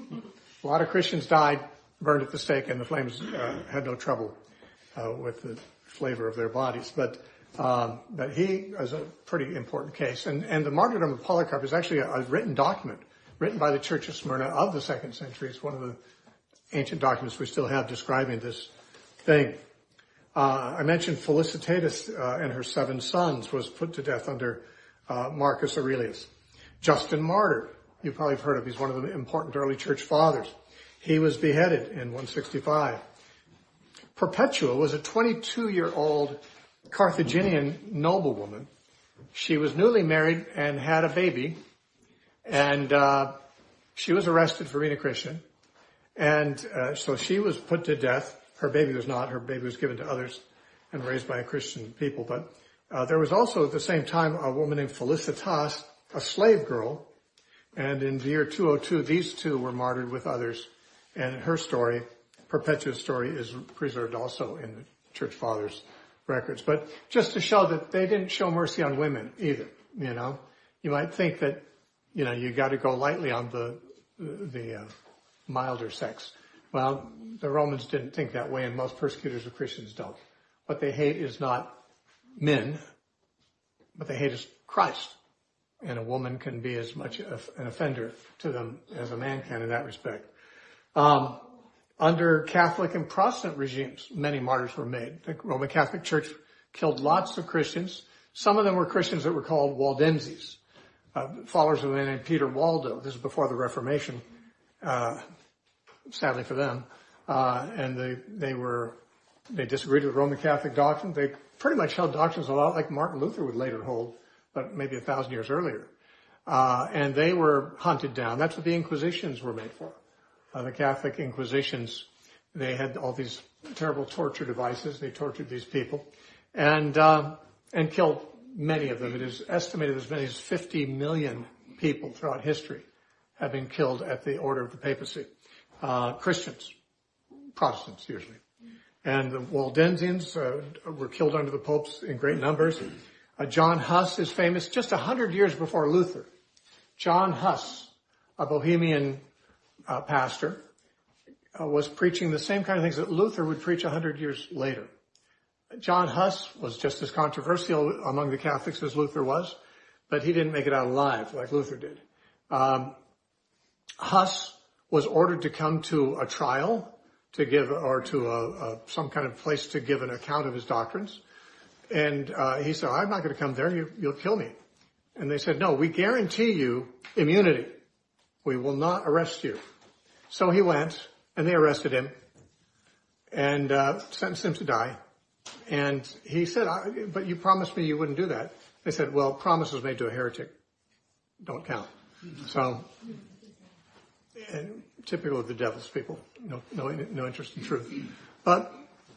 [SPEAKER 1] A lot of Christians died, burned at the stake, and the flames uh, had no trouble uh, with the flavor of their bodies. But um, but he is a pretty important case. And, and the martyrdom of Polycarp is actually a, a written document, written by the Church of Smyrna of the second century. It's one of the ancient documents we still have describing this thing. Uh, I mentioned Felicitatus uh, and her seven sons was put to death under uh, Marcus Aurelius. Justin Martyr, you probably have heard of. He's one of the important early church fathers. He was beheaded in one sixty-five. Perpetua was a twenty-two-year-old Carthaginian noblewoman. She was newly married and had a baby, and uh, she was arrested for being a Christian. And uh, so she was put to death. Her baby was not. Her baby was given to others and raised by a Christian people. But uh, there was also at the same time a woman named Felicitas, a slave girl, And in the year two oh two, these two were martyred with others. And her story, Perpetua's story, is preserved also in the Church Fathers' records. But just to show that they didn't show mercy on women either, you know. You might think that, you know, you got to go lightly on the, the uh, milder sex. Well, the Romans didn't think that way, and most persecutors of Christians don't. What they hate is not men, but they hate is Christ. And a woman can be as much an offender to them as a man can in that respect. Um, under Catholic and Protestant regimes, many martyrs were made. The Roman Catholic Church killed lots of Christians. Some of them were Christians that were called Waldenses, uh, followers of a man named Peter Waldo. This is before the Reformation, uh, sadly for them. Uh, and they, they were, they disagreed with Roman Catholic doctrine. They pretty much held doctrines a lot like Martin Luther would later hold, but maybe a thousand years earlier. Uh, and they were hunted down. That's what the Inquisitions were made for. Uh, the Catholic Inquisitions, they had all these terrible torture devices. They tortured these people and, uh, and killed many of them. It is estimated as many as fifty million people throughout history have been killed at the order of the papacy. Uh, Christians, Protestants usually. And the Waldensians uh, were killed under the popes in great numbers. Uh, John Huss is famous just a hundred years before Luther. John Huss, a Bohemian uh, pastor, uh, was preaching the same kind of things that Luther would preach a hundred years later. John Huss was just as controversial among the Catholics as Luther was, but he didn't make it out alive like Luther did. Um, Huss was ordered to come to a trial to give, or to a, a, some kind of place to give an account of his doctrines. And uh, he said, I'm not going to come there. You, you'll kill me. And they said, no, we guarantee you immunity. We will not arrest you. So he went, and they arrested him and uh, sentenced him to die. And he said, I, but you promised me you wouldn't do that. They said, well, promises made to a heretic don't count. So, and typical of the devil's people, no, no, no interest in truth. But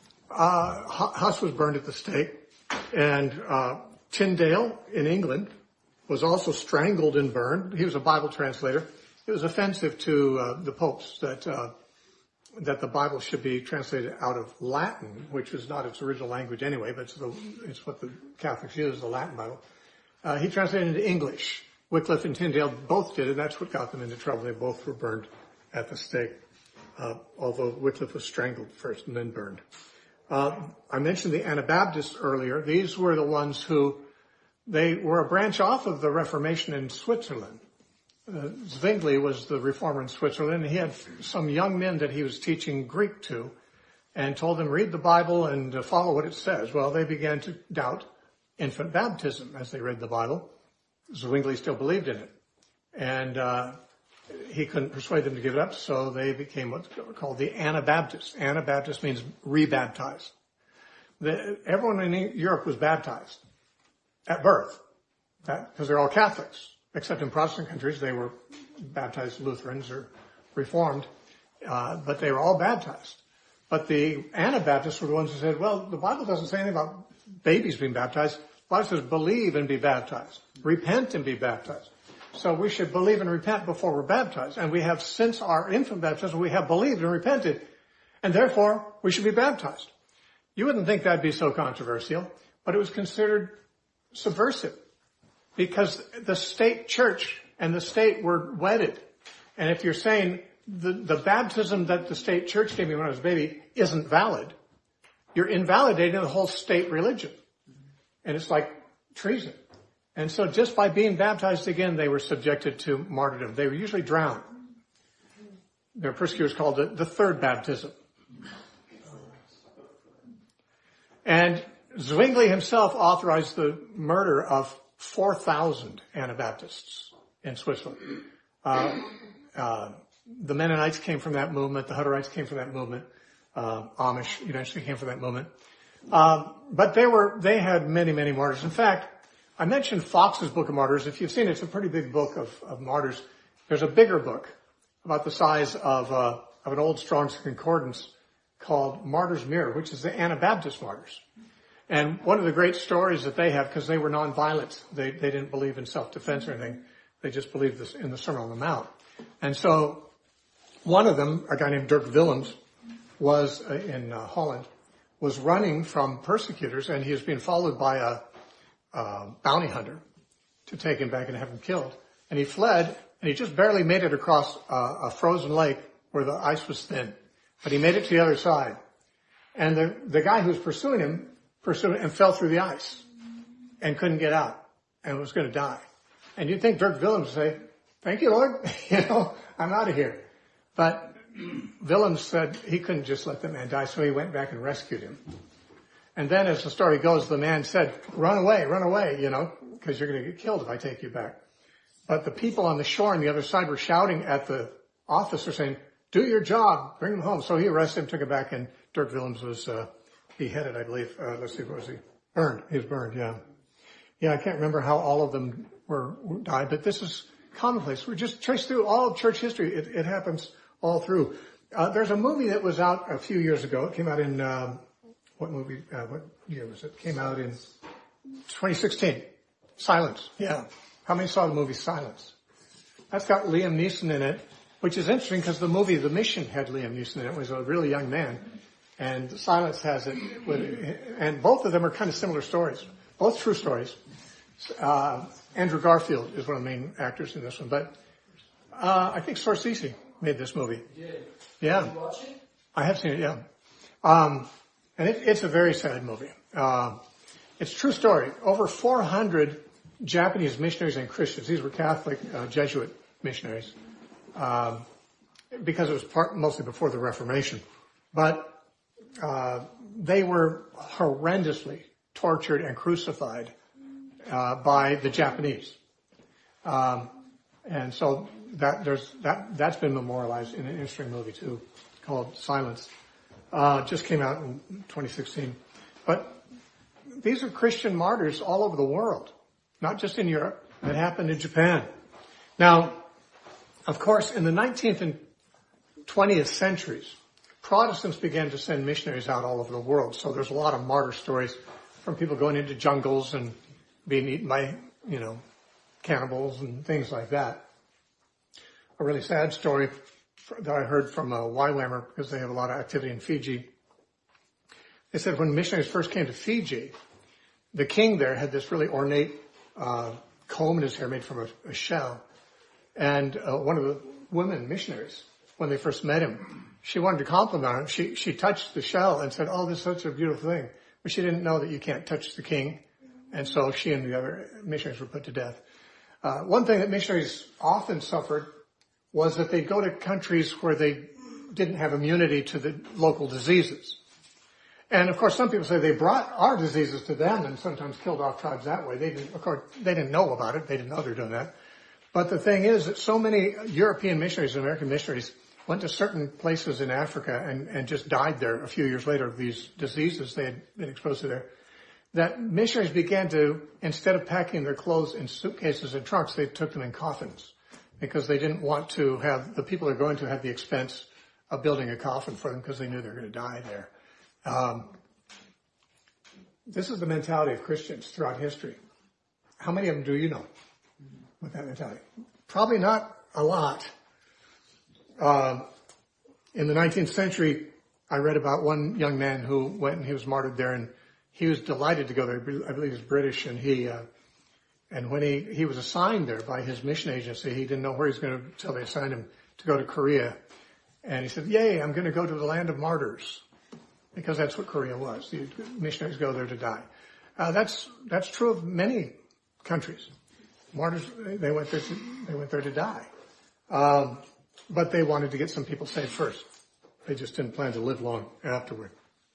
[SPEAKER 1] uh, Huss was burned at the stake. And uh, Tyndale in England was also strangled and burned. He was a Bible translator. It was offensive to uh, the popes that uh, that the Bible should be translated out of Latin, which was not its original language anyway, but it's, the, it's what the Catholics use, the Latin Bible. Uh, he translated it into English. Wycliffe and Tyndale both did it. That's what got them into trouble. They both were burned at the stake, uh, although Wycliffe was strangled first and then burned. Uh, I mentioned the Anabaptists earlier. These were the ones who, they were a branch off of the Reformation in Switzerland. Uh, Zwingli was the reformer in Switzerland, and he had some young men that he was teaching Greek to and told them, read the Bible and uh, follow what it says. Well, they began to doubt infant baptism as they read the Bible. Zwingli still believed in it. And uh, he couldn't persuade them to give it up, so they became what's called the Anabaptists. Anabaptist means rebaptized. The, everyone in Europe was baptized at birth, because they're all Catholics. Except in Protestant countries, they were baptized Lutherans or Reformed, uh, but they were all baptized. But the Anabaptists were the ones who said, well, the Bible doesn't say anything about babies being baptized. The Bible says believe and be baptized. Repent and be baptized. So we should believe and repent before we're baptized. And we have, since our infant baptism, we have believed and repented. And therefore, we should be baptized. You wouldn't think that'd be so controversial, but it was considered subversive. Because the state church and the state were wedded. And if you're saying the, the baptism that the state church gave me when I was a baby isn't valid, you're invalidating the whole state religion. And it's like treason. And so just by being baptized again, they were subjected to martyrdom. They were usually drowned. Their persecutors called it the third baptism. And Zwingli himself authorized the murder of four thousand Anabaptists in Switzerland. Uh, uh, the Mennonites came from that movement. The Hutterites came from that movement. Uh, Amish eventually came from that movement. Um, but they were, they had many, many martyrs. In fact, I mentioned Fox's Book of Martyrs. If you've seen it, it's a pretty big book of, of martyrs. There's a bigger book about the size of, uh, of an old Strong's Concordance called Martyr's Mirror, which is the Anabaptist martyrs. And one of the great stories that they have, because they were nonviolent, they, they didn't believe in self-defense or anything, They just believed this in the Sermon on the Mount. And so one of them, a guy named Dirk Willems, was uh, in uh, Holland, was running from persecutors, and he was being followed by a, a bounty hunter to take him back and have him killed. And he fled, and he just barely made it across uh, a frozen lake where the ice was thin. But he made it to the other side. And the, the guy who was pursuing him, pursued him and fell through the ice and couldn't get out and was going to die. And you'd think Dirk Willems would say, thank you, Lord. you know, I'm out of here. But Willems said he couldn't just let the man die, so he went back and rescued him. And then as the story goes, the man said, run away, run away, you know, because you're going to get killed if I take you back. But the people on the shore on the other side were shouting at the officer saying, do your job, bring him home. So he arrested him, took him back, and Dirk Willems was uh, beheaded, I believe. Uh, let's see, what was he? Burned. He was burned, yeah. Yeah, I can't remember how all of them were died, but this is commonplace. We just trace through all of church history. It, it happens all through. Uh, there's a movie that was out a few years ago. It came out in, um, what movie, uh, what year was it? It came out in twenty sixteen. Silence, yeah. How many saw the movie Silence? That's got Liam Neeson in it, which is interesting because the movie The Mission had Liam Neeson in it. It was a really young man. And Silence has it. With, and both of them are kind of similar stories. Both true stories. Uh, Andrew Garfield is one of the main actors in this one. But uh, I think Scorsese made this movie.
[SPEAKER 2] You did?
[SPEAKER 1] Yeah.
[SPEAKER 2] Did you watch it?
[SPEAKER 1] I have seen it, yeah. Um, and it, it's a very sad movie. Uh, it's a true story. Over four hundred Japanese missionaries and Christians, these were Catholic uh, Jesuit missionaries, um, because it was part, mostly before the Reformation. But uh, they were horrendously tortured and crucified uh, by the Japanese. Um, and so that there's that that's been memorialized in an interesting movie too, called Silence. Uh, just came out in twenty sixteen. But these are Christian martyrs all over the world, not just in Europe. It happened in Japan. Now, of course, in the nineteenth and twentieth centuries, Protestants began to send missionaries out all over the world. So there's a lot of martyr stories from people going into jungles and being eaten by, you know, cannibals and things like that. A really sad story that I heard from a Y WAMer, because they have a lot of activity in Fiji. They said when missionaries first came to Fiji, the king there had this really ornate uh, comb in his hair made from a, a shell. And uh, one of the women missionaries, when they first met him, she wanted to compliment him. She, she touched the shell and said, oh, this is such a beautiful thing. But she didn't know that you can't touch the king. And so she and the other missionaries were put to death. Uh, one thing that missionaries often suffered was that they'd go to countries where they didn't have immunity to the local diseases. And of course, some people say they brought our diseases to them and sometimes killed off tribes that way. They didn't, of course, they didn't know about it. They didn't know they were doing that. But the thing is that so many European missionaries and American missionaries went to certain places in Africa and, and just died there a few years later of these diseases they had been exposed to there, that missionaries began to, instead of packing their clothes in suitcases and trunks, they took them in coffins because they didn't want to have, the people they're going to have the expense of building a coffin for them because they knew they were going to die there. Um, this is the mentality of Christians throughout history. How many of them do you know with that mentality? Probably not a lot. Uh, in the nineteenth century, I read about one young man who went and he was martyred there, and he was delighted to go there. I believe he's British, and he, uh, and when he, he was assigned there by his mission agency, he didn't know where he was going to, until they assigned him to go to Korea. And he said, yay, I'm going to go to the land of martyrs. Because that's what Korea was. The missionaries go there to die. Uh, that's, that's true of many countries. Martyrs, they went there to, they went there to die. Um, but they wanted to get some people saved first. They just didn't plan to live long afterward.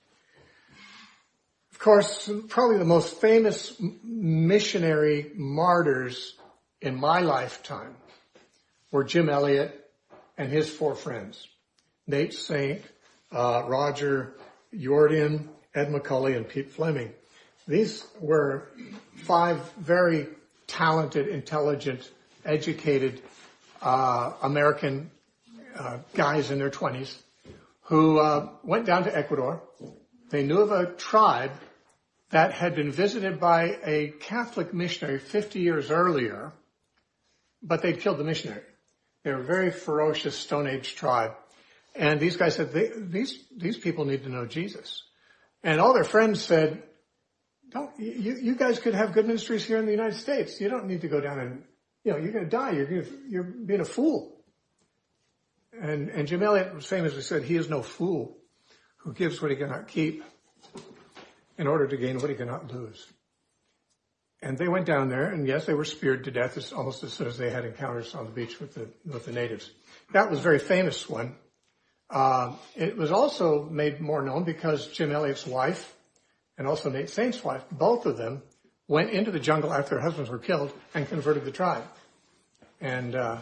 [SPEAKER 1] Of course, probably the most famous missionary martyrs in my lifetime were Jim Elliot and his four friends. Nate Saint, uh, Roger Jordan, Ed McCully, and Pete Fleming. These were five very talented, intelligent, educated uh, American uh, guys in their twenties who uh, went down to Ecuador. They knew of a tribe that had been visited by a Catholic missionary fifty years earlier but they'd killed the missionary. They were a very ferocious Stone Age tribe. And these guys said, they, these, these people need to know Jesus. And all their friends said, don't, you, you guys could have good ministries here in the United States. You don't need to go down and, you know, you're going to die. You're gonna, you're being a fool. And, and Jim Elliot was famously said, he is no fool who gives what he cannot keep in order to gain what he cannot lose. And they went down there, and yes, they were speared to death as, almost as soon as they had encounters on the beach with the, with the natives. That was a very famous one. Uh, it was also made more known because Jim Elliot's wife and also Nate Saint's wife, both of them went into the jungle after their husbands were killed and converted the tribe. And uh,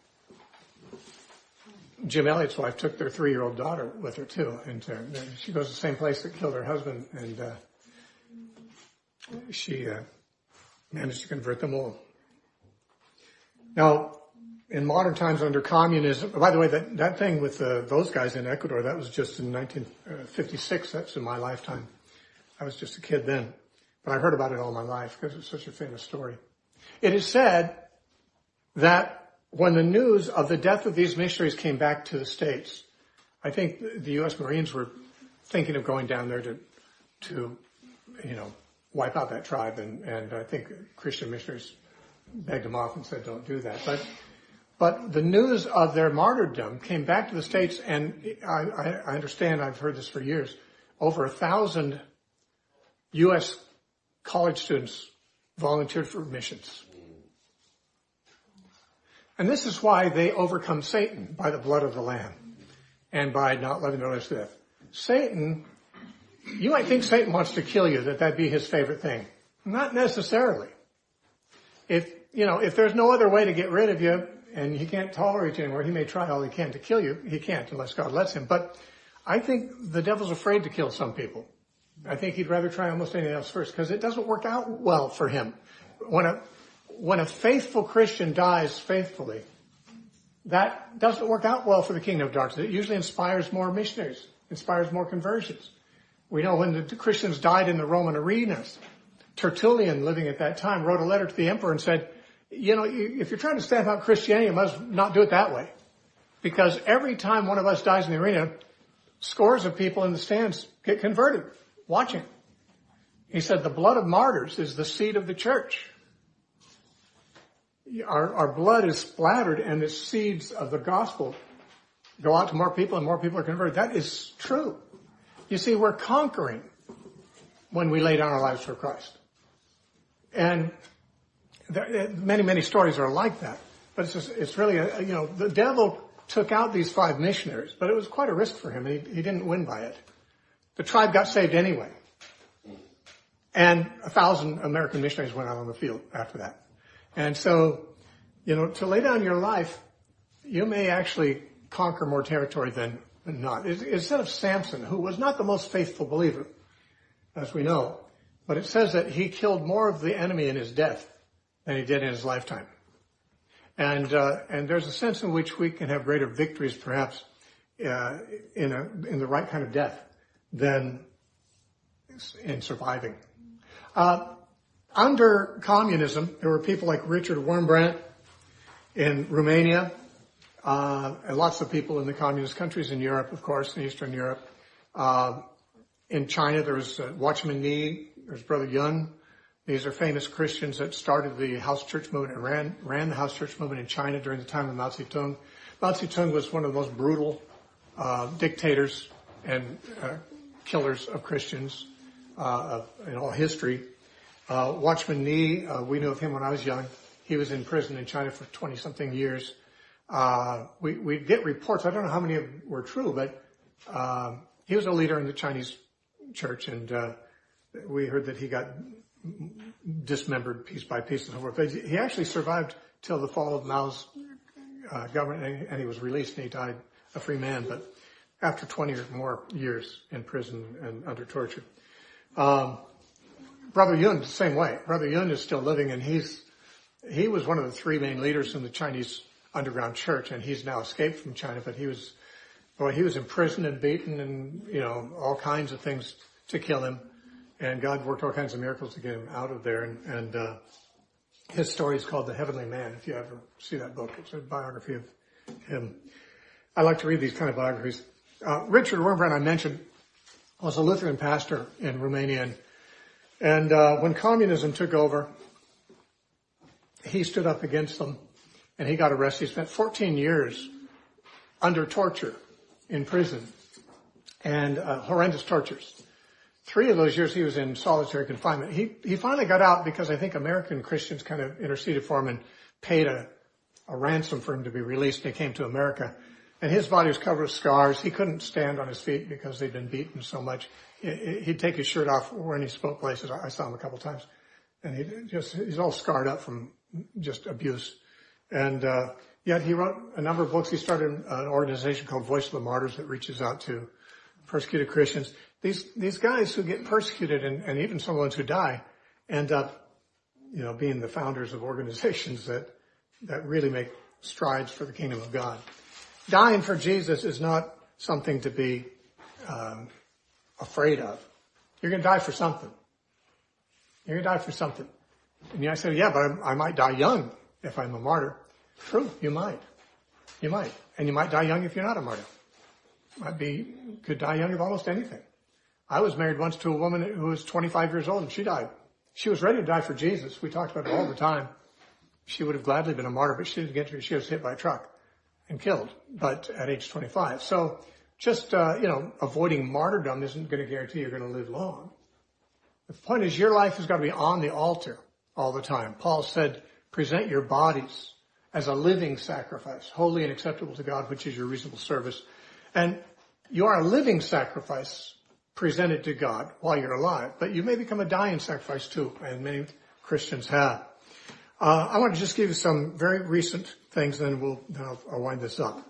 [SPEAKER 1] Jim Elliot's wife took their three-year-old daughter with her too, and uh, she goes to the same place that killed her husband, and uh, she uh, managed to convert them all. Now, in modern times under communism, by the way, that, that thing with uh, those guys in Ecuador, that was just in nineteen fifty-six. That's in my lifetime. I was just a kid then. But I heard about it all my life because it's such a famous story. It is said that when the news of the death of these missionaries came back to the States, I think the U S Marines were thinking of going down there to, to, you know, wipe out that tribe. And, and I think Christian missionaries begged them off and said, don't do that. But But the news of their martyrdom came back to the States, and I, I understand, I've heard this for years, over a thousand U S college students volunteered for missions. And this is why they overcome Satan by the blood of the Lamb and by not letting their lives to death. Satan, you might think Satan wants to kill you, that that'd be his favorite thing. Not necessarily. If, you know, if there's no other way to get rid of you, and he can't tolerate you anymore, he may try all he can to kill you. He can't unless God lets him. But I think the devil's afraid to kill some people. I think he'd rather try almost anything else first because it doesn't work out well for him. When a, when a faithful Christian dies faithfully, that doesn't work out well for the kingdom of darkness. It usually inspires more missionaries, inspires more conversions. We know when the Christians died in the Roman arenas, Tertullian, living at that time, wrote a letter to the emperor and said, you know, if you're trying to stamp out Christianity, you must not do it that way. Because every time one of us dies in the arena, scores of people in the stands get converted, watching. He said the blood of martyrs is the seed of the church. Our, our blood is splattered and the seeds of the gospel go out to more people and more people are converted. That is true. You see, we're conquering when we lay down our lives for Christ. And there, many, many stories are like that. But it's just, it's really, a, you know, the devil took out these five missionaries, but it was quite a risk for him. He, he didn't win by it. The tribe got saved anyway. And a thousand American missionaries went out on the field after that. And so, you know, to lay down your life, you may actually conquer more territory than, than not. Instead of Samson, who was not the most faithful believer, as we know, but it says that he killed more of the enemy in his death than he did in his lifetime. And, uh, and there's a sense in which we can have greater victories, perhaps, uh, in a, in the right kind of death than in surviving. Uh, under communism, there were people like Richard Wurmbrand in Romania, uh, and lots of people in the communist countries in Europe, of course, in Eastern Europe. Uh, in China, there was uh, Watchman Nee, there's Brother Yun. These are famous Christians that started the house church movement and ran, ran the house church movement in China during the time of Mao Zedong. Mao Zedong was one of the most brutal uh, dictators and uh, killers of Christians uh, of, in all history. Uh, Watchman Nee, uh, we knew of him when I was young. He was in prison in China for twenty-something years. Uh, we, we get reports, I don't know how many of them were true, but uh, he was a leader in the Chinese church, and uh, we heard that he got dismembered piece by piece and so forth. But he actually survived till the fall of Mao's uh, government, and he was released, and he died a free man, but after twenty or more years in prison and under torture. Um, Brother Yun, the same way. Brother Yun is still living, and he's, he was one of the three main leaders in the Chinese underground church, and he's now escaped from China, but he was, boy, he was imprisoned and beaten and, you know, all kinds of things to kill him. And God worked all kinds of miracles to get him out of there. And, and uh, His story is called The Heavenly Man, if you ever see that book. It's a biography of him. I like to read these kind of biographies. Uh, Richard Wurmbrand, I mentioned, was a Lutheran pastor in Romania. And, and uh, when communism took over, he stood up against them, and he got arrested. He spent fourteen years under torture in prison, and uh, horrendous tortures. Three of those years he was in solitary confinement. He he finally got out because I think American Christians kind of interceded for him and paid a, a ransom for him to be released. They came to America, and his body was covered with scars. He couldn't stand on his feet because they'd been beaten so much. He'd take his shirt off when he spoke places. I saw him a couple of times, and he just he's all scarred up from just abuse. And uh yet he wrote a number of books. He started an organization called Voice of the Martyrs that reaches out to persecuted Christians. These these guys who get persecuted, and, and even some ones who die, end up, you know, being the founders of organizations that that really make strides for the kingdom of God. Dying for Jesus is not something to be um afraid of. You're going to die for something. You're going to die for something. And I said, yeah, but I, I might die young if I'm a martyr. True, you might. You might. And you might die young if you're not a martyr. Might be, could die young of almost anything. I was married once to a woman who was twenty-five years old, and she died. She was ready to die for Jesus. We talked about it all the time. She would have gladly been a martyr, but she didn't get to. She was hit by a truck and killed, but at age twenty-five. So just, uh, you know, avoiding martyrdom isn't going to guarantee you're going to live long. The point is, your life has got to be on the altar all the time. Paul said, present your bodies as a living sacrifice, holy and acceptable to God, which is your reasonable service. And you are a living sacrifice presented to God while you're alive, but you may become a dying sacrifice too, and many Christians have. Uh, I want to just give you some very recent things, then we'll, then I'll, I'll wind this up.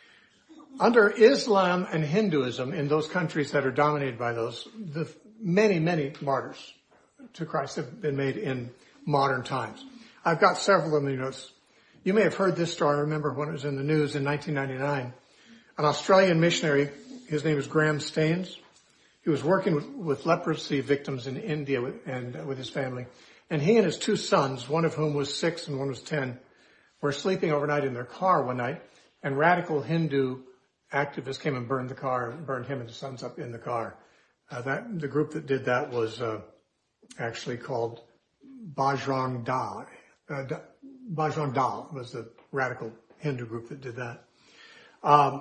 [SPEAKER 1] Under Islam and Hinduism, in those countries that are dominated by those, the many, many martyrs to Christ have been made in modern times. I've got several of them in notes. You may have heard this story. I remember when it was in the news in nineteen ninety-nine. An Australian missionary, his name is Graham Staines. He was working with, with leprosy victims in India with, and uh, with his family. And he and his two sons, one of whom was six and one was ten, were sleeping overnight in their car one night, and radical Hindu activists came and burned the car, burned him and his sons up in the car. Uh, that the group that did that was uh, actually called Bajrang Dal. Uh, Bajrang Dal was the radical Hindu group that did that. Um,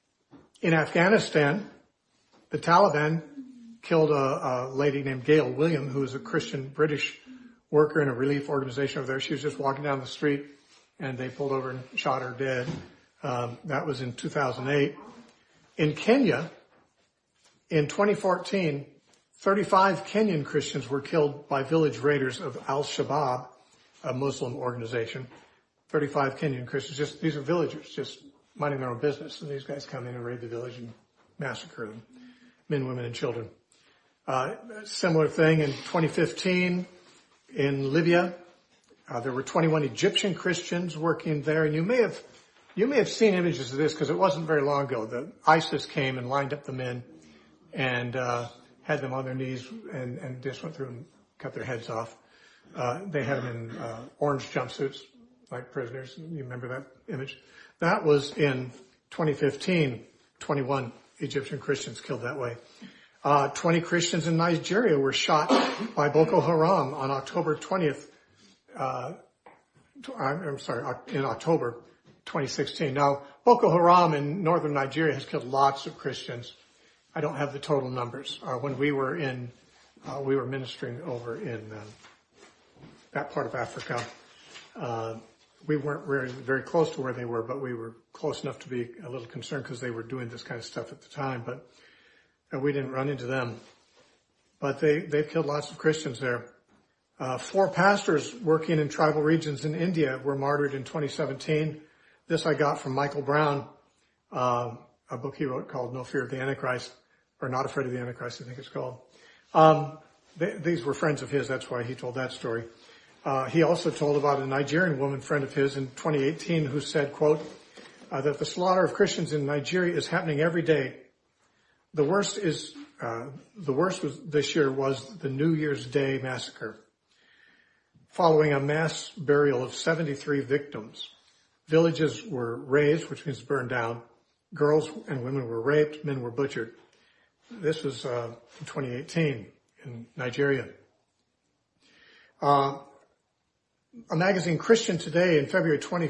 [SPEAKER 1] in Afghanistan, the Taliban killed a, a lady named Gail William, who was a Christian British worker in a relief organization over there. She was just walking down the street, and they pulled over and shot her dead. Um, that was in two thousand eight. In Kenya, in twenty fourteen, thirty-five Kenyan Christians were killed by village raiders of Al-Shabaab, a Muslim organization. thirty-five Kenyan Christians, just, these are villagers, just minding their own business. And these guys come in and raid the village and massacre them, men, women, and children. Uh, similar thing in twenty fifteen in Libya. Uh, there were twenty-one Egyptian Christians working there, and you may have, you may have seen images of this because it wasn't very long ago. The ISIS came and lined up the men and, uh, had them on their knees and, and just went through and cut their heads off. Uh, they had them in, uh, orange jumpsuits like prisoners. You remember that image? That was in twenty fifteen, twenty-one Egyptian Christians killed that way. Uh, twenty Christians in Nigeria were shot by Boko Haram on October twentieth, uh, I'm sorry, in October twenty sixteen. Now, Boko Haram in northern Nigeria has killed lots of Christians. I don't have the total numbers. Uh, when we were in, uh, we were ministering over in uh, that part of Africa. Uh, we weren't very, very close to where they were, but we were close enough to be a little concerned because they were doing this kind of stuff at the time. But uh, we didn't run into them. But they they've killed lots of Christians there. Uh, four pastors working in tribal regions in India were martyred in twenty seventeen. This I got from Michael Brown, uh, a book he wrote called No Fear of the Antichrist, or Not Afraid of the Antichrist, I think it's called. Um, they, these were friends of his. That's why he told that story. Uh, he also told about a Nigerian woman friend of his in twenty eighteen who said, quote, uh, that the slaughter of Christians in Nigeria is happening every day. The worst is, uh, the worst was this year was the New Year's Day massacre. following a mass burial of seventy-three victims. Villages were razed, which means burned down. Girls and women were raped. Men were butchered. This was uh, in twenty eighteen in Nigeria. Uh, a magazine, Christian Today, in February twenty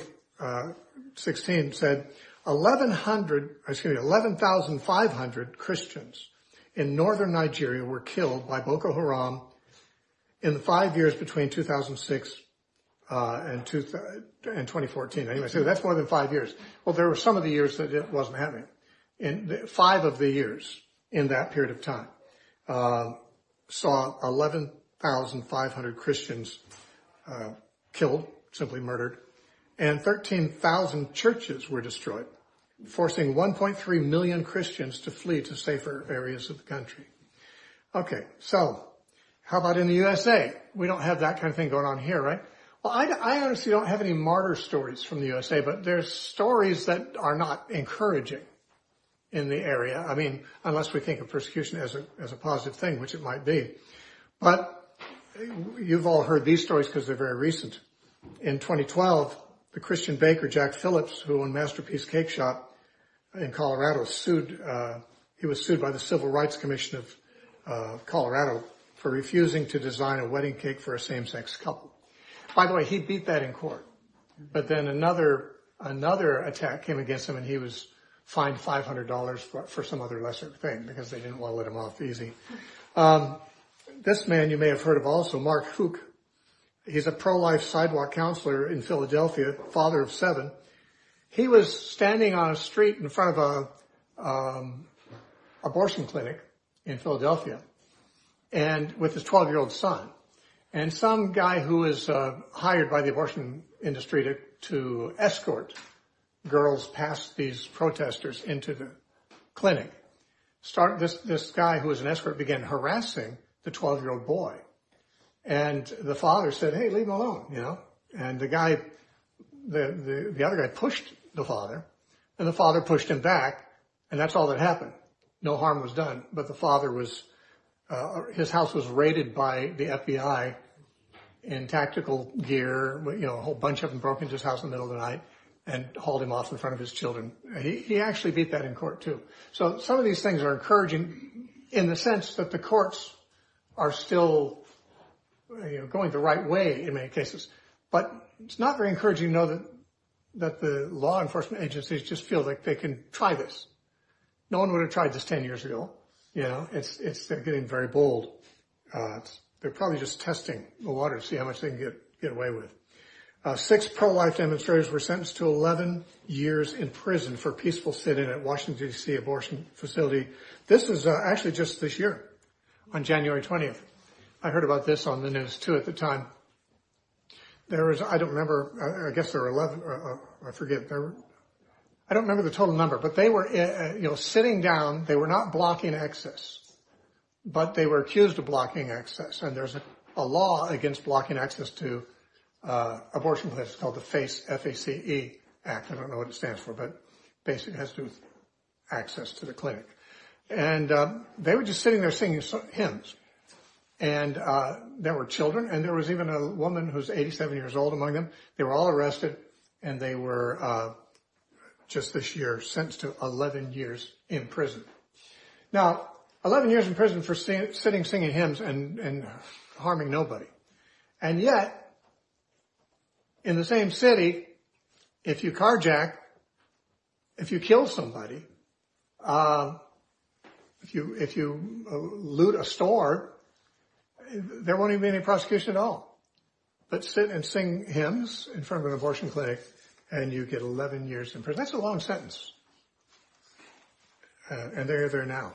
[SPEAKER 1] sixteen said eleven hundred, excuse me, eleven thousand five hundred Christians in northern Nigeria were killed by Boko Haram in the five years between two thousand six uh, and, two, and twenty fourteen. Anyway, so that's more than five years. Well, there were some of the years that it wasn't happening. In the, five of the years in that period of time uh, saw eleven thousand five hundred Christians uh, killed, simply murdered, and thirteen thousand churches were destroyed, forcing one point three million Christians to flee to safer areas of the country. Okay, so how about in the U S A? We don't have that kind of thing going on here, right? Well, I, I honestly don't have any martyr stories from the U S A, but there's stories that are not encouraging in the area. I mean, unless we think of persecution as a, as a positive thing, which it might be. But you've all heard these stories because they're very recent. In twenty twelve, the Christian baker Jack Phillips, who owned Masterpiece Cake Shop in Colorado, sued, uh, he was sued by the Civil Rights Commission of uh, Colorado for refusing to design a wedding cake for a same-sex couple. By the way, he beat that in court. But then another, another attack came against him, and he was fined five hundred dollars for, for some other lesser thing because they didn't want to let him off easy. Um, this man you may have heard of also, Mark Hook. He's a pro-life sidewalk counselor in Philadelphia, father of seven. He was standing on a street in front of a um, abortion clinic in Philadelphia, and with his twelve-year-old son. And some guy who was uh, hired by the abortion industry to, to escort girls past these protesters into the clinic. Start, this, this guy who was an escort began harassing the twelve-year-old boy. And the father said, hey, leave him alone, you know. And the guy, the, the, the other guy pushed the father, and the father pushed him back, and that's all that happened. No harm was done, but the father was, uh, his house was raided by the F B I in tactical gear. You know, a whole bunch of them broke into his house in the middle of the night and hauled him off in front of his children. He, he actually beat that in court too. So some of these things are encouraging in the sense that the courts are still, you know, going the right way in many cases. But it's not very encouraging to know that, that the law enforcement agencies just feel like they can try this. No one would have tried this ten years ago. You know, it's, it's, they're getting very bold. Uh, it's, they're probably just testing the water to see how much they can get, get away with. Uh, six pro-life demonstrators were sentenced to eleven years in prison for peaceful sit-in at Washington, D C abortion facility. This is uh, actually just this year, on January twentieth. I heard about this on the news too at the time. There was, I don't remember, I guess there were eleven, uh, I forget, there were, I don't remember the total number, but they were, uh, you know, sitting down. They were not blocking access, but they were accused of blocking access. And there's a, a law against blocking access to uh, abortion clinics called the FACE, F A C E Act. I don't know what it stands for, but basically it has to do with access to the clinic. And um, they were just sitting there singing hymns. And uh there were children, and there was even a woman who's eighty-seven years old among them. They were all arrested, and they were uh just this year sentenced to eleven years in prison. Now, eleven years in prison for sing, sitting singing hymns and, and harming nobody. And yet, in the same city, if you carjack, if you kill somebody, uh, if you if you uh, loot a store, there won't even be any prosecution at all. But sit and sing hymns in front of an abortion clinic, and you get eleven years in prison. That's a long sentence. Uh, and they're there now.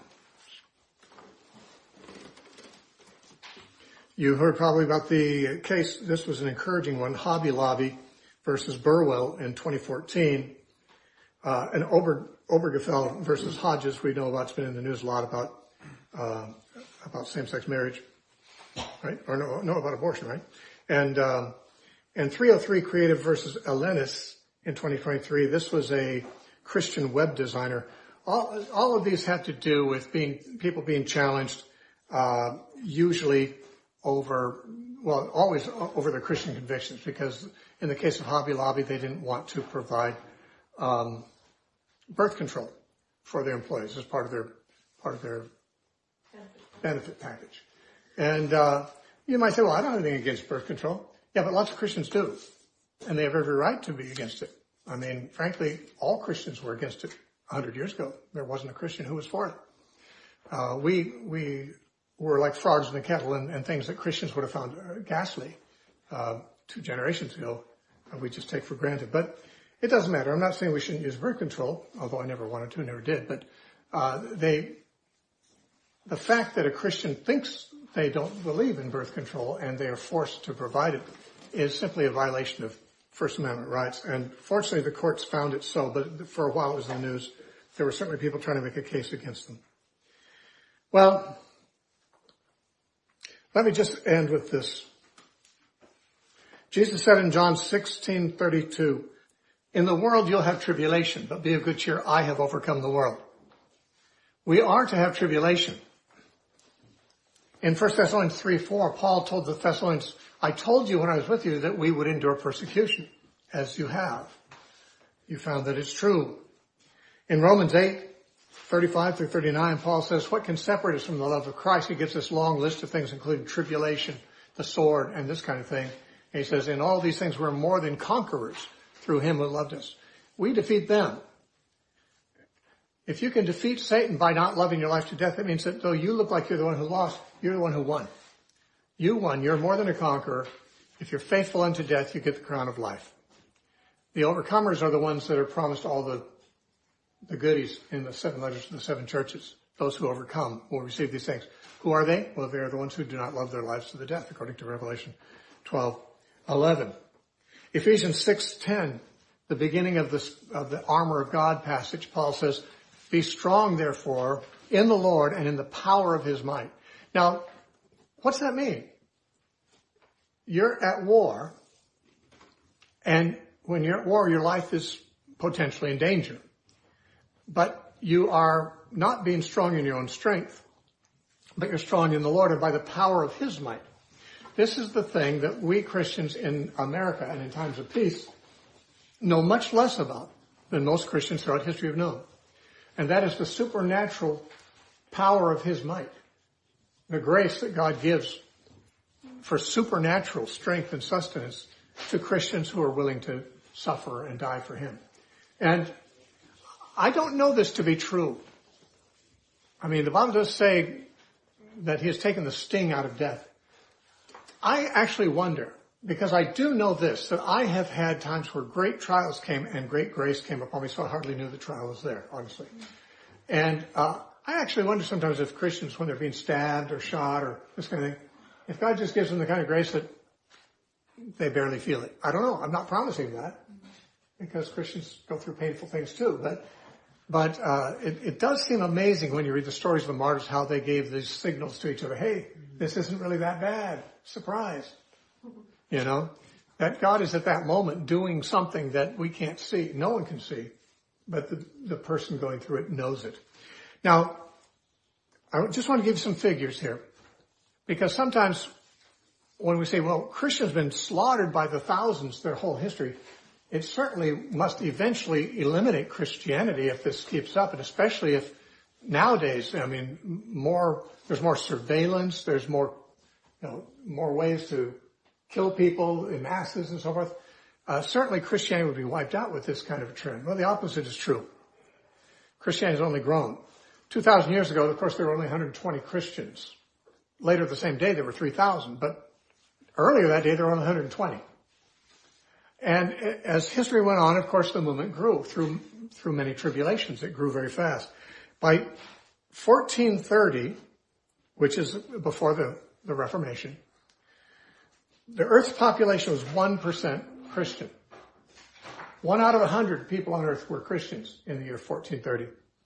[SPEAKER 1] You heard probably about the case. This was an encouraging one, Hobby Lobby versus Burwell in twenty fourteen. Uh, and Ober, Obergefell versus Hodges, we know about, it's been in the news a lot about, uh, about same-sex marriage. Right? Or no, no, about abortion, right? And, um, and three oh three Creative versus Elenis in twenty twenty-three. This was a Christian web designer. All, all of these have to do with being, people being challenged, uh, usually over well, always over their Christian convictions, because in the case of Hobby Lobby, they didn't want to provide um, birth control for their employees as part of their part of their benefit package. And uh, you might say, well, I don't have anything against birth control. Yeah, but lots of Christians do, and they have every right to be against it. I mean, frankly, all Christians were against it a hundred years ago. There wasn't a Christian who was for it. Uh, we we were like frogs in the kettle, and, and things that Christians would have found ghastly uh, two generations ago, uh, we just take for granted. But it doesn't matter. I'm not saying we shouldn't use birth control, although I never wanted to, never did. But uh, they, the fact that a Christian thinks they don't believe in birth control and they are forced to provide it is simply a violation of First Amendment rights. And fortunately, the courts found it so, but for a while it was in the news. There were certainly people trying to make a case against them. Well, let me just end with this. Jesus said in John sixteen thirty-two, in the world you'll have tribulation, but be of good cheer, I have overcome the world. We are to have tribulation. In First Thessalonians three four, Paul told the Thessalonians, I told you when I was with you that we would endure persecution, as you have. You found that it's true. In Romans eight thirty-five through thirty-nine, Paul says, what can separate us from the love of Christ? He gives this long list of things, including tribulation, the sword, and this kind of thing. And he says, in all these things we're more than conquerors through him who loved us. We defeat them. If you can defeat Satan by not loving your life to death, it means that though you look like you're the one who lost, you're the one who won. You won. You're more than a conqueror. If you're faithful unto death, you get the crown of life. The overcomers are the ones that are promised all the, the goodies in the seven letters to the seven churches. Those who overcome will receive these things. Who are they? Well, they are the ones who do not love their lives to the death, according to Revelation twelve eleven. Ephesians six ten, the beginning of this, of the armor of God passage, Paul says, be strong, therefore, in the Lord and in the power of his might. Now, what's that mean? You're at war, and when you're at war, your life is potentially in danger. But you are not being strong in your own strength, but you're strong in the Lord and by the power of his might. This is the thing that we Christians in America and in times of peace know much less about than most Christians throughout history have known. And that is the supernatural power of his might. The grace that God gives for supernatural strength and sustenance to Christians who are willing to suffer and die for him. And I don't know this to be true. I mean, the Bible does say that he has taken the sting out of death. I actually wonder, because I do know this, that I have had times where great trials came and great grace came upon me, so I hardly knew the trial was there, honestly. And uh I actually wonder sometimes if Christians, when they're being stabbed or shot or this kind of thing, if God just gives them the kind of grace that they barely feel it. I don't know. I'm not promising that, because Christians go through painful things too. But but uh it, it does seem amazing when you read the stories of the martyrs, how they gave these signals to each other. Hey, this isn't really that bad. Surprise. You know, that God is at that moment doing something that we can't see. No one can see, but the, the person going through it knows it. Now, I just want to give you some figures here, because sometimes when we say, well, Christians have been slaughtered by the thousands their whole history, it certainly must eventually eliminate Christianity if this keeps up, and especially if nowadays, I mean, more, there's more surveillance, there's more, you know, more ways to kill people in masses and so forth. Uh, certainly Christianity would be wiped out with this kind of a trend. Well, the opposite is true. Christianity has only grown. two thousand years ago, of course, there were only one hundred twenty Christians. Later the same day, there were three thousand, but earlier that day, there were only one hundred twenty. And as history went on, of course, the movement grew through, through many tribulations. It grew very fast. By fourteen thirty, which is before the, the Reformation, the Earth's population was one percent Christian. One out of a hundred people on Earth were Christians in the year fourteen thirty.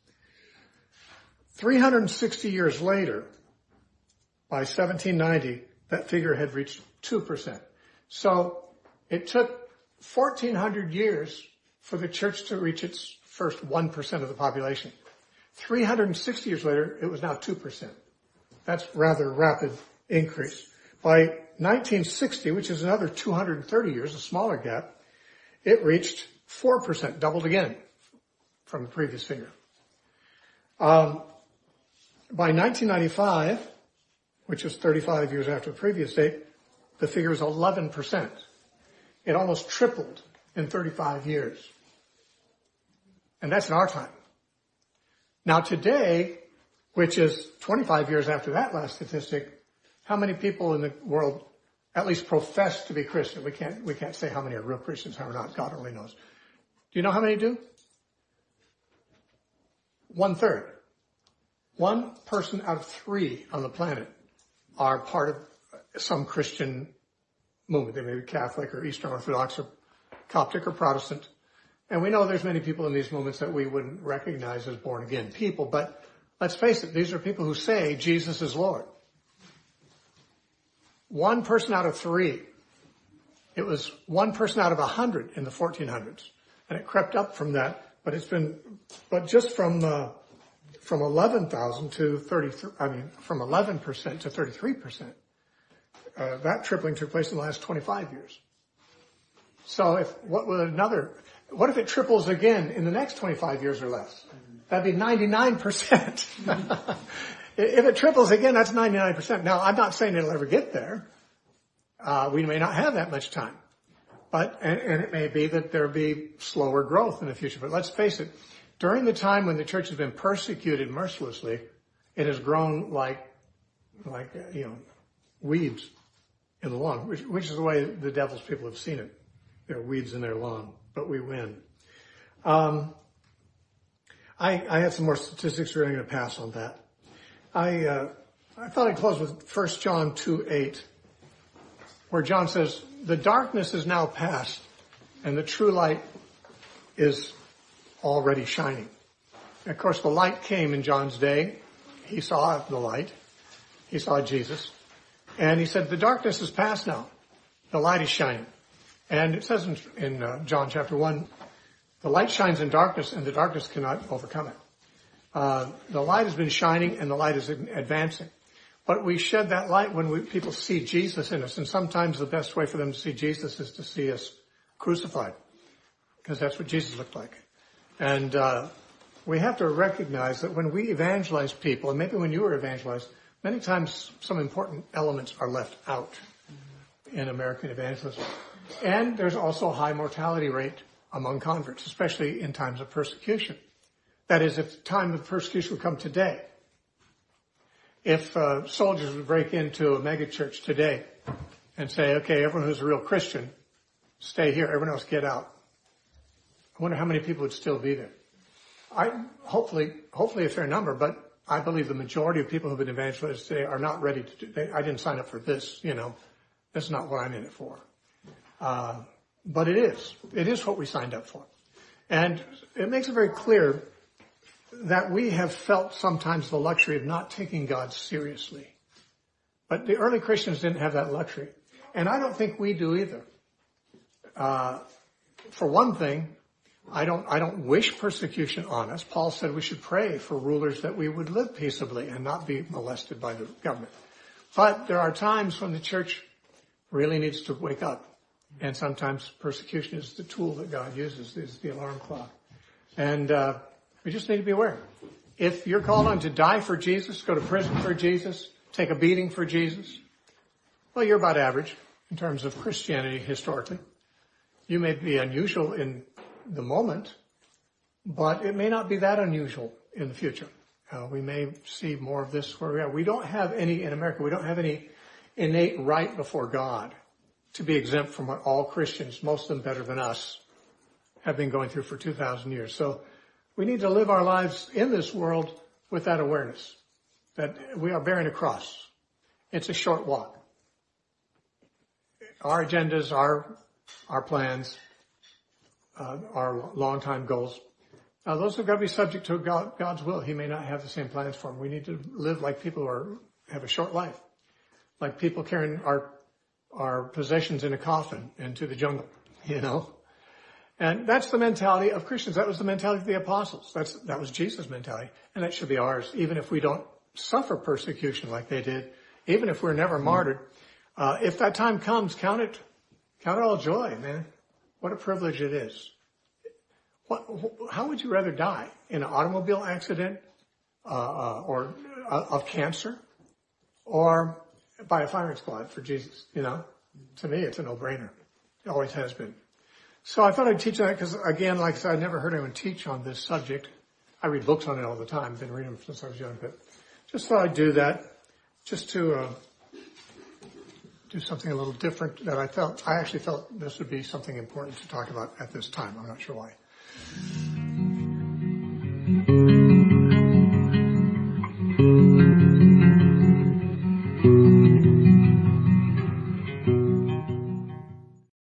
[SPEAKER 1] three hundred sixty years later, by seventeen ninety, that figure had reached two percent. So it took fourteen hundred years for the church to reach its first one percent of the population. three hundred sixty years later, it was now two percent. That's rather rapid increase. By nineteen sixty, which is another two hundred thirty years, a smaller gap, it reached four percent, doubled again from the previous figure. Um, by nineteen ninety-five, which was thirty-five years after the previous date, the figure is eleven percent. It almost tripled in thirty-five years. And that's in our time. Now today, which is twenty-five years after that last statistic, how many people in the world at least profess to be Christian? We can't, we can't say how many are real Christians, how are not. God only knows. Do you know how many do? One third. One person out of three on the planet are part of some Christian movement. They may be Catholic or Eastern Orthodox or Coptic or Protestant. And we know there's many people in these movements that we wouldn't recognize as born again people. But let's face it, these are people who say Jesus is Lord. One person out of three. It was one person out of a hundred in the fourteen hundreds. And it crept up from that, but it's been, but just from, uh, from eleven thousand to thirty-three, I mean, from eleven percent to thirty-three percent. Uh, that tripling took place in the last twenty-five years. So if, what would another, what if it triples again in the next twenty-five years or less? That'd be ninety-nine percent. If it triples again, that's ninety-nine percent. Now, I'm not saying it'll ever get there. Uh, we may not have that much time. But, and, and it may be that there'll be slower growth in the future. But let's face it, during the time when the church has been persecuted mercilessly, it has grown like, like, you know, weeds in the lawn, which, which is the way the devil's people have seen it. There are weeds in their lawn, but we win. Um, I, I have some more statistics. We're going to pass on that. I, uh, I thought I'd close with First John two eight, where John says, the darkness is now past and the true light is already shining. And of course, the light came in John's day. He saw the light. He saw Jesus. And he said, the darkness is past now. The light is shining. And it says in, in uh, John chapter one, the light shines in darkness and the darkness cannot overcome it. Uh, the light has been shining and the light is advancing. But we shed that light when we, people see Jesus in us. And sometimes the best way for them to see Jesus is to see us crucified. Because that's what Jesus looked like. And, uh, we have to recognize that when we evangelize people, and maybe when you were evangelized, many times some important elements are left out in American evangelism. And there's also a high mortality rate among converts, especially in times of persecution. That is, if the time of persecution would come today, if uh, soldiers would break into a megachurch today and say, okay, everyone who's a real Christian, stay here, everyone else get out. I wonder how many people would still be there. I, hopefully, hopefully a fair number, but I believe the majority of people who have been evangelized today are not ready to do, they, I didn't sign up for this, you know, that's not what I'm in it for. Uh, but it is, it is what we signed up for. And it makes it very clear that we have felt sometimes the luxury of not taking God seriously. But the early Christians didn't have that luxury. And I don't think we do either. Uh, for one thing, I don't, I don't wish persecution on us. Paul said we should pray for rulers that we would live peaceably and not be molested by the government. But there are times when the church really needs to wake up. And sometimes persecution is the tool that God uses, is the alarm clock. And, uh, we just need to be aware. If you're called on to die for Jesus, go to prison for Jesus, take a beating for Jesus, well, you're about average in terms of Christianity historically. You may be unusual in the moment, but it may not be that unusual in the future. Uh, we may see more of this where we are. We don't have any, in America, we don't have any innate right before God to be exempt from what all Christians, most of them better than us, have been going through for two thousand years. So we need to live our lives in this world with that awareness that we are bearing a cross. It's a short walk. Our agendas, our, our plans, uh, our long-time goals, uh, those have got to be subject to God, God's will. He may not have the same plans for them. We need to live like people who are, have a short life, like people carrying our, our possessions in a coffin into the jungle, you know. And that's the mentality of Christians. That was the mentality of the apostles. That's, that was Jesus' mentality. And that should be ours, even if we don't suffer persecution like they did, even if we're never martyred. Uh, if that time comes, count it, count it all joy, man. What a privilege it is. What, how would you rather die? In an automobile accident, uh, uh or uh, of cancer, or by a firing squad for Jesus? You know, to me, it's a no-brainer. It always has been. So I thought I'd teach that because, again, like I said, I've never heard anyone teach on this subject. I read books on it all the time. I've been reading them since I was young, but just thought I'd do that just to uh, do something a little different that I felt, I actually felt this would be something important to talk about at this time. I'm not sure why.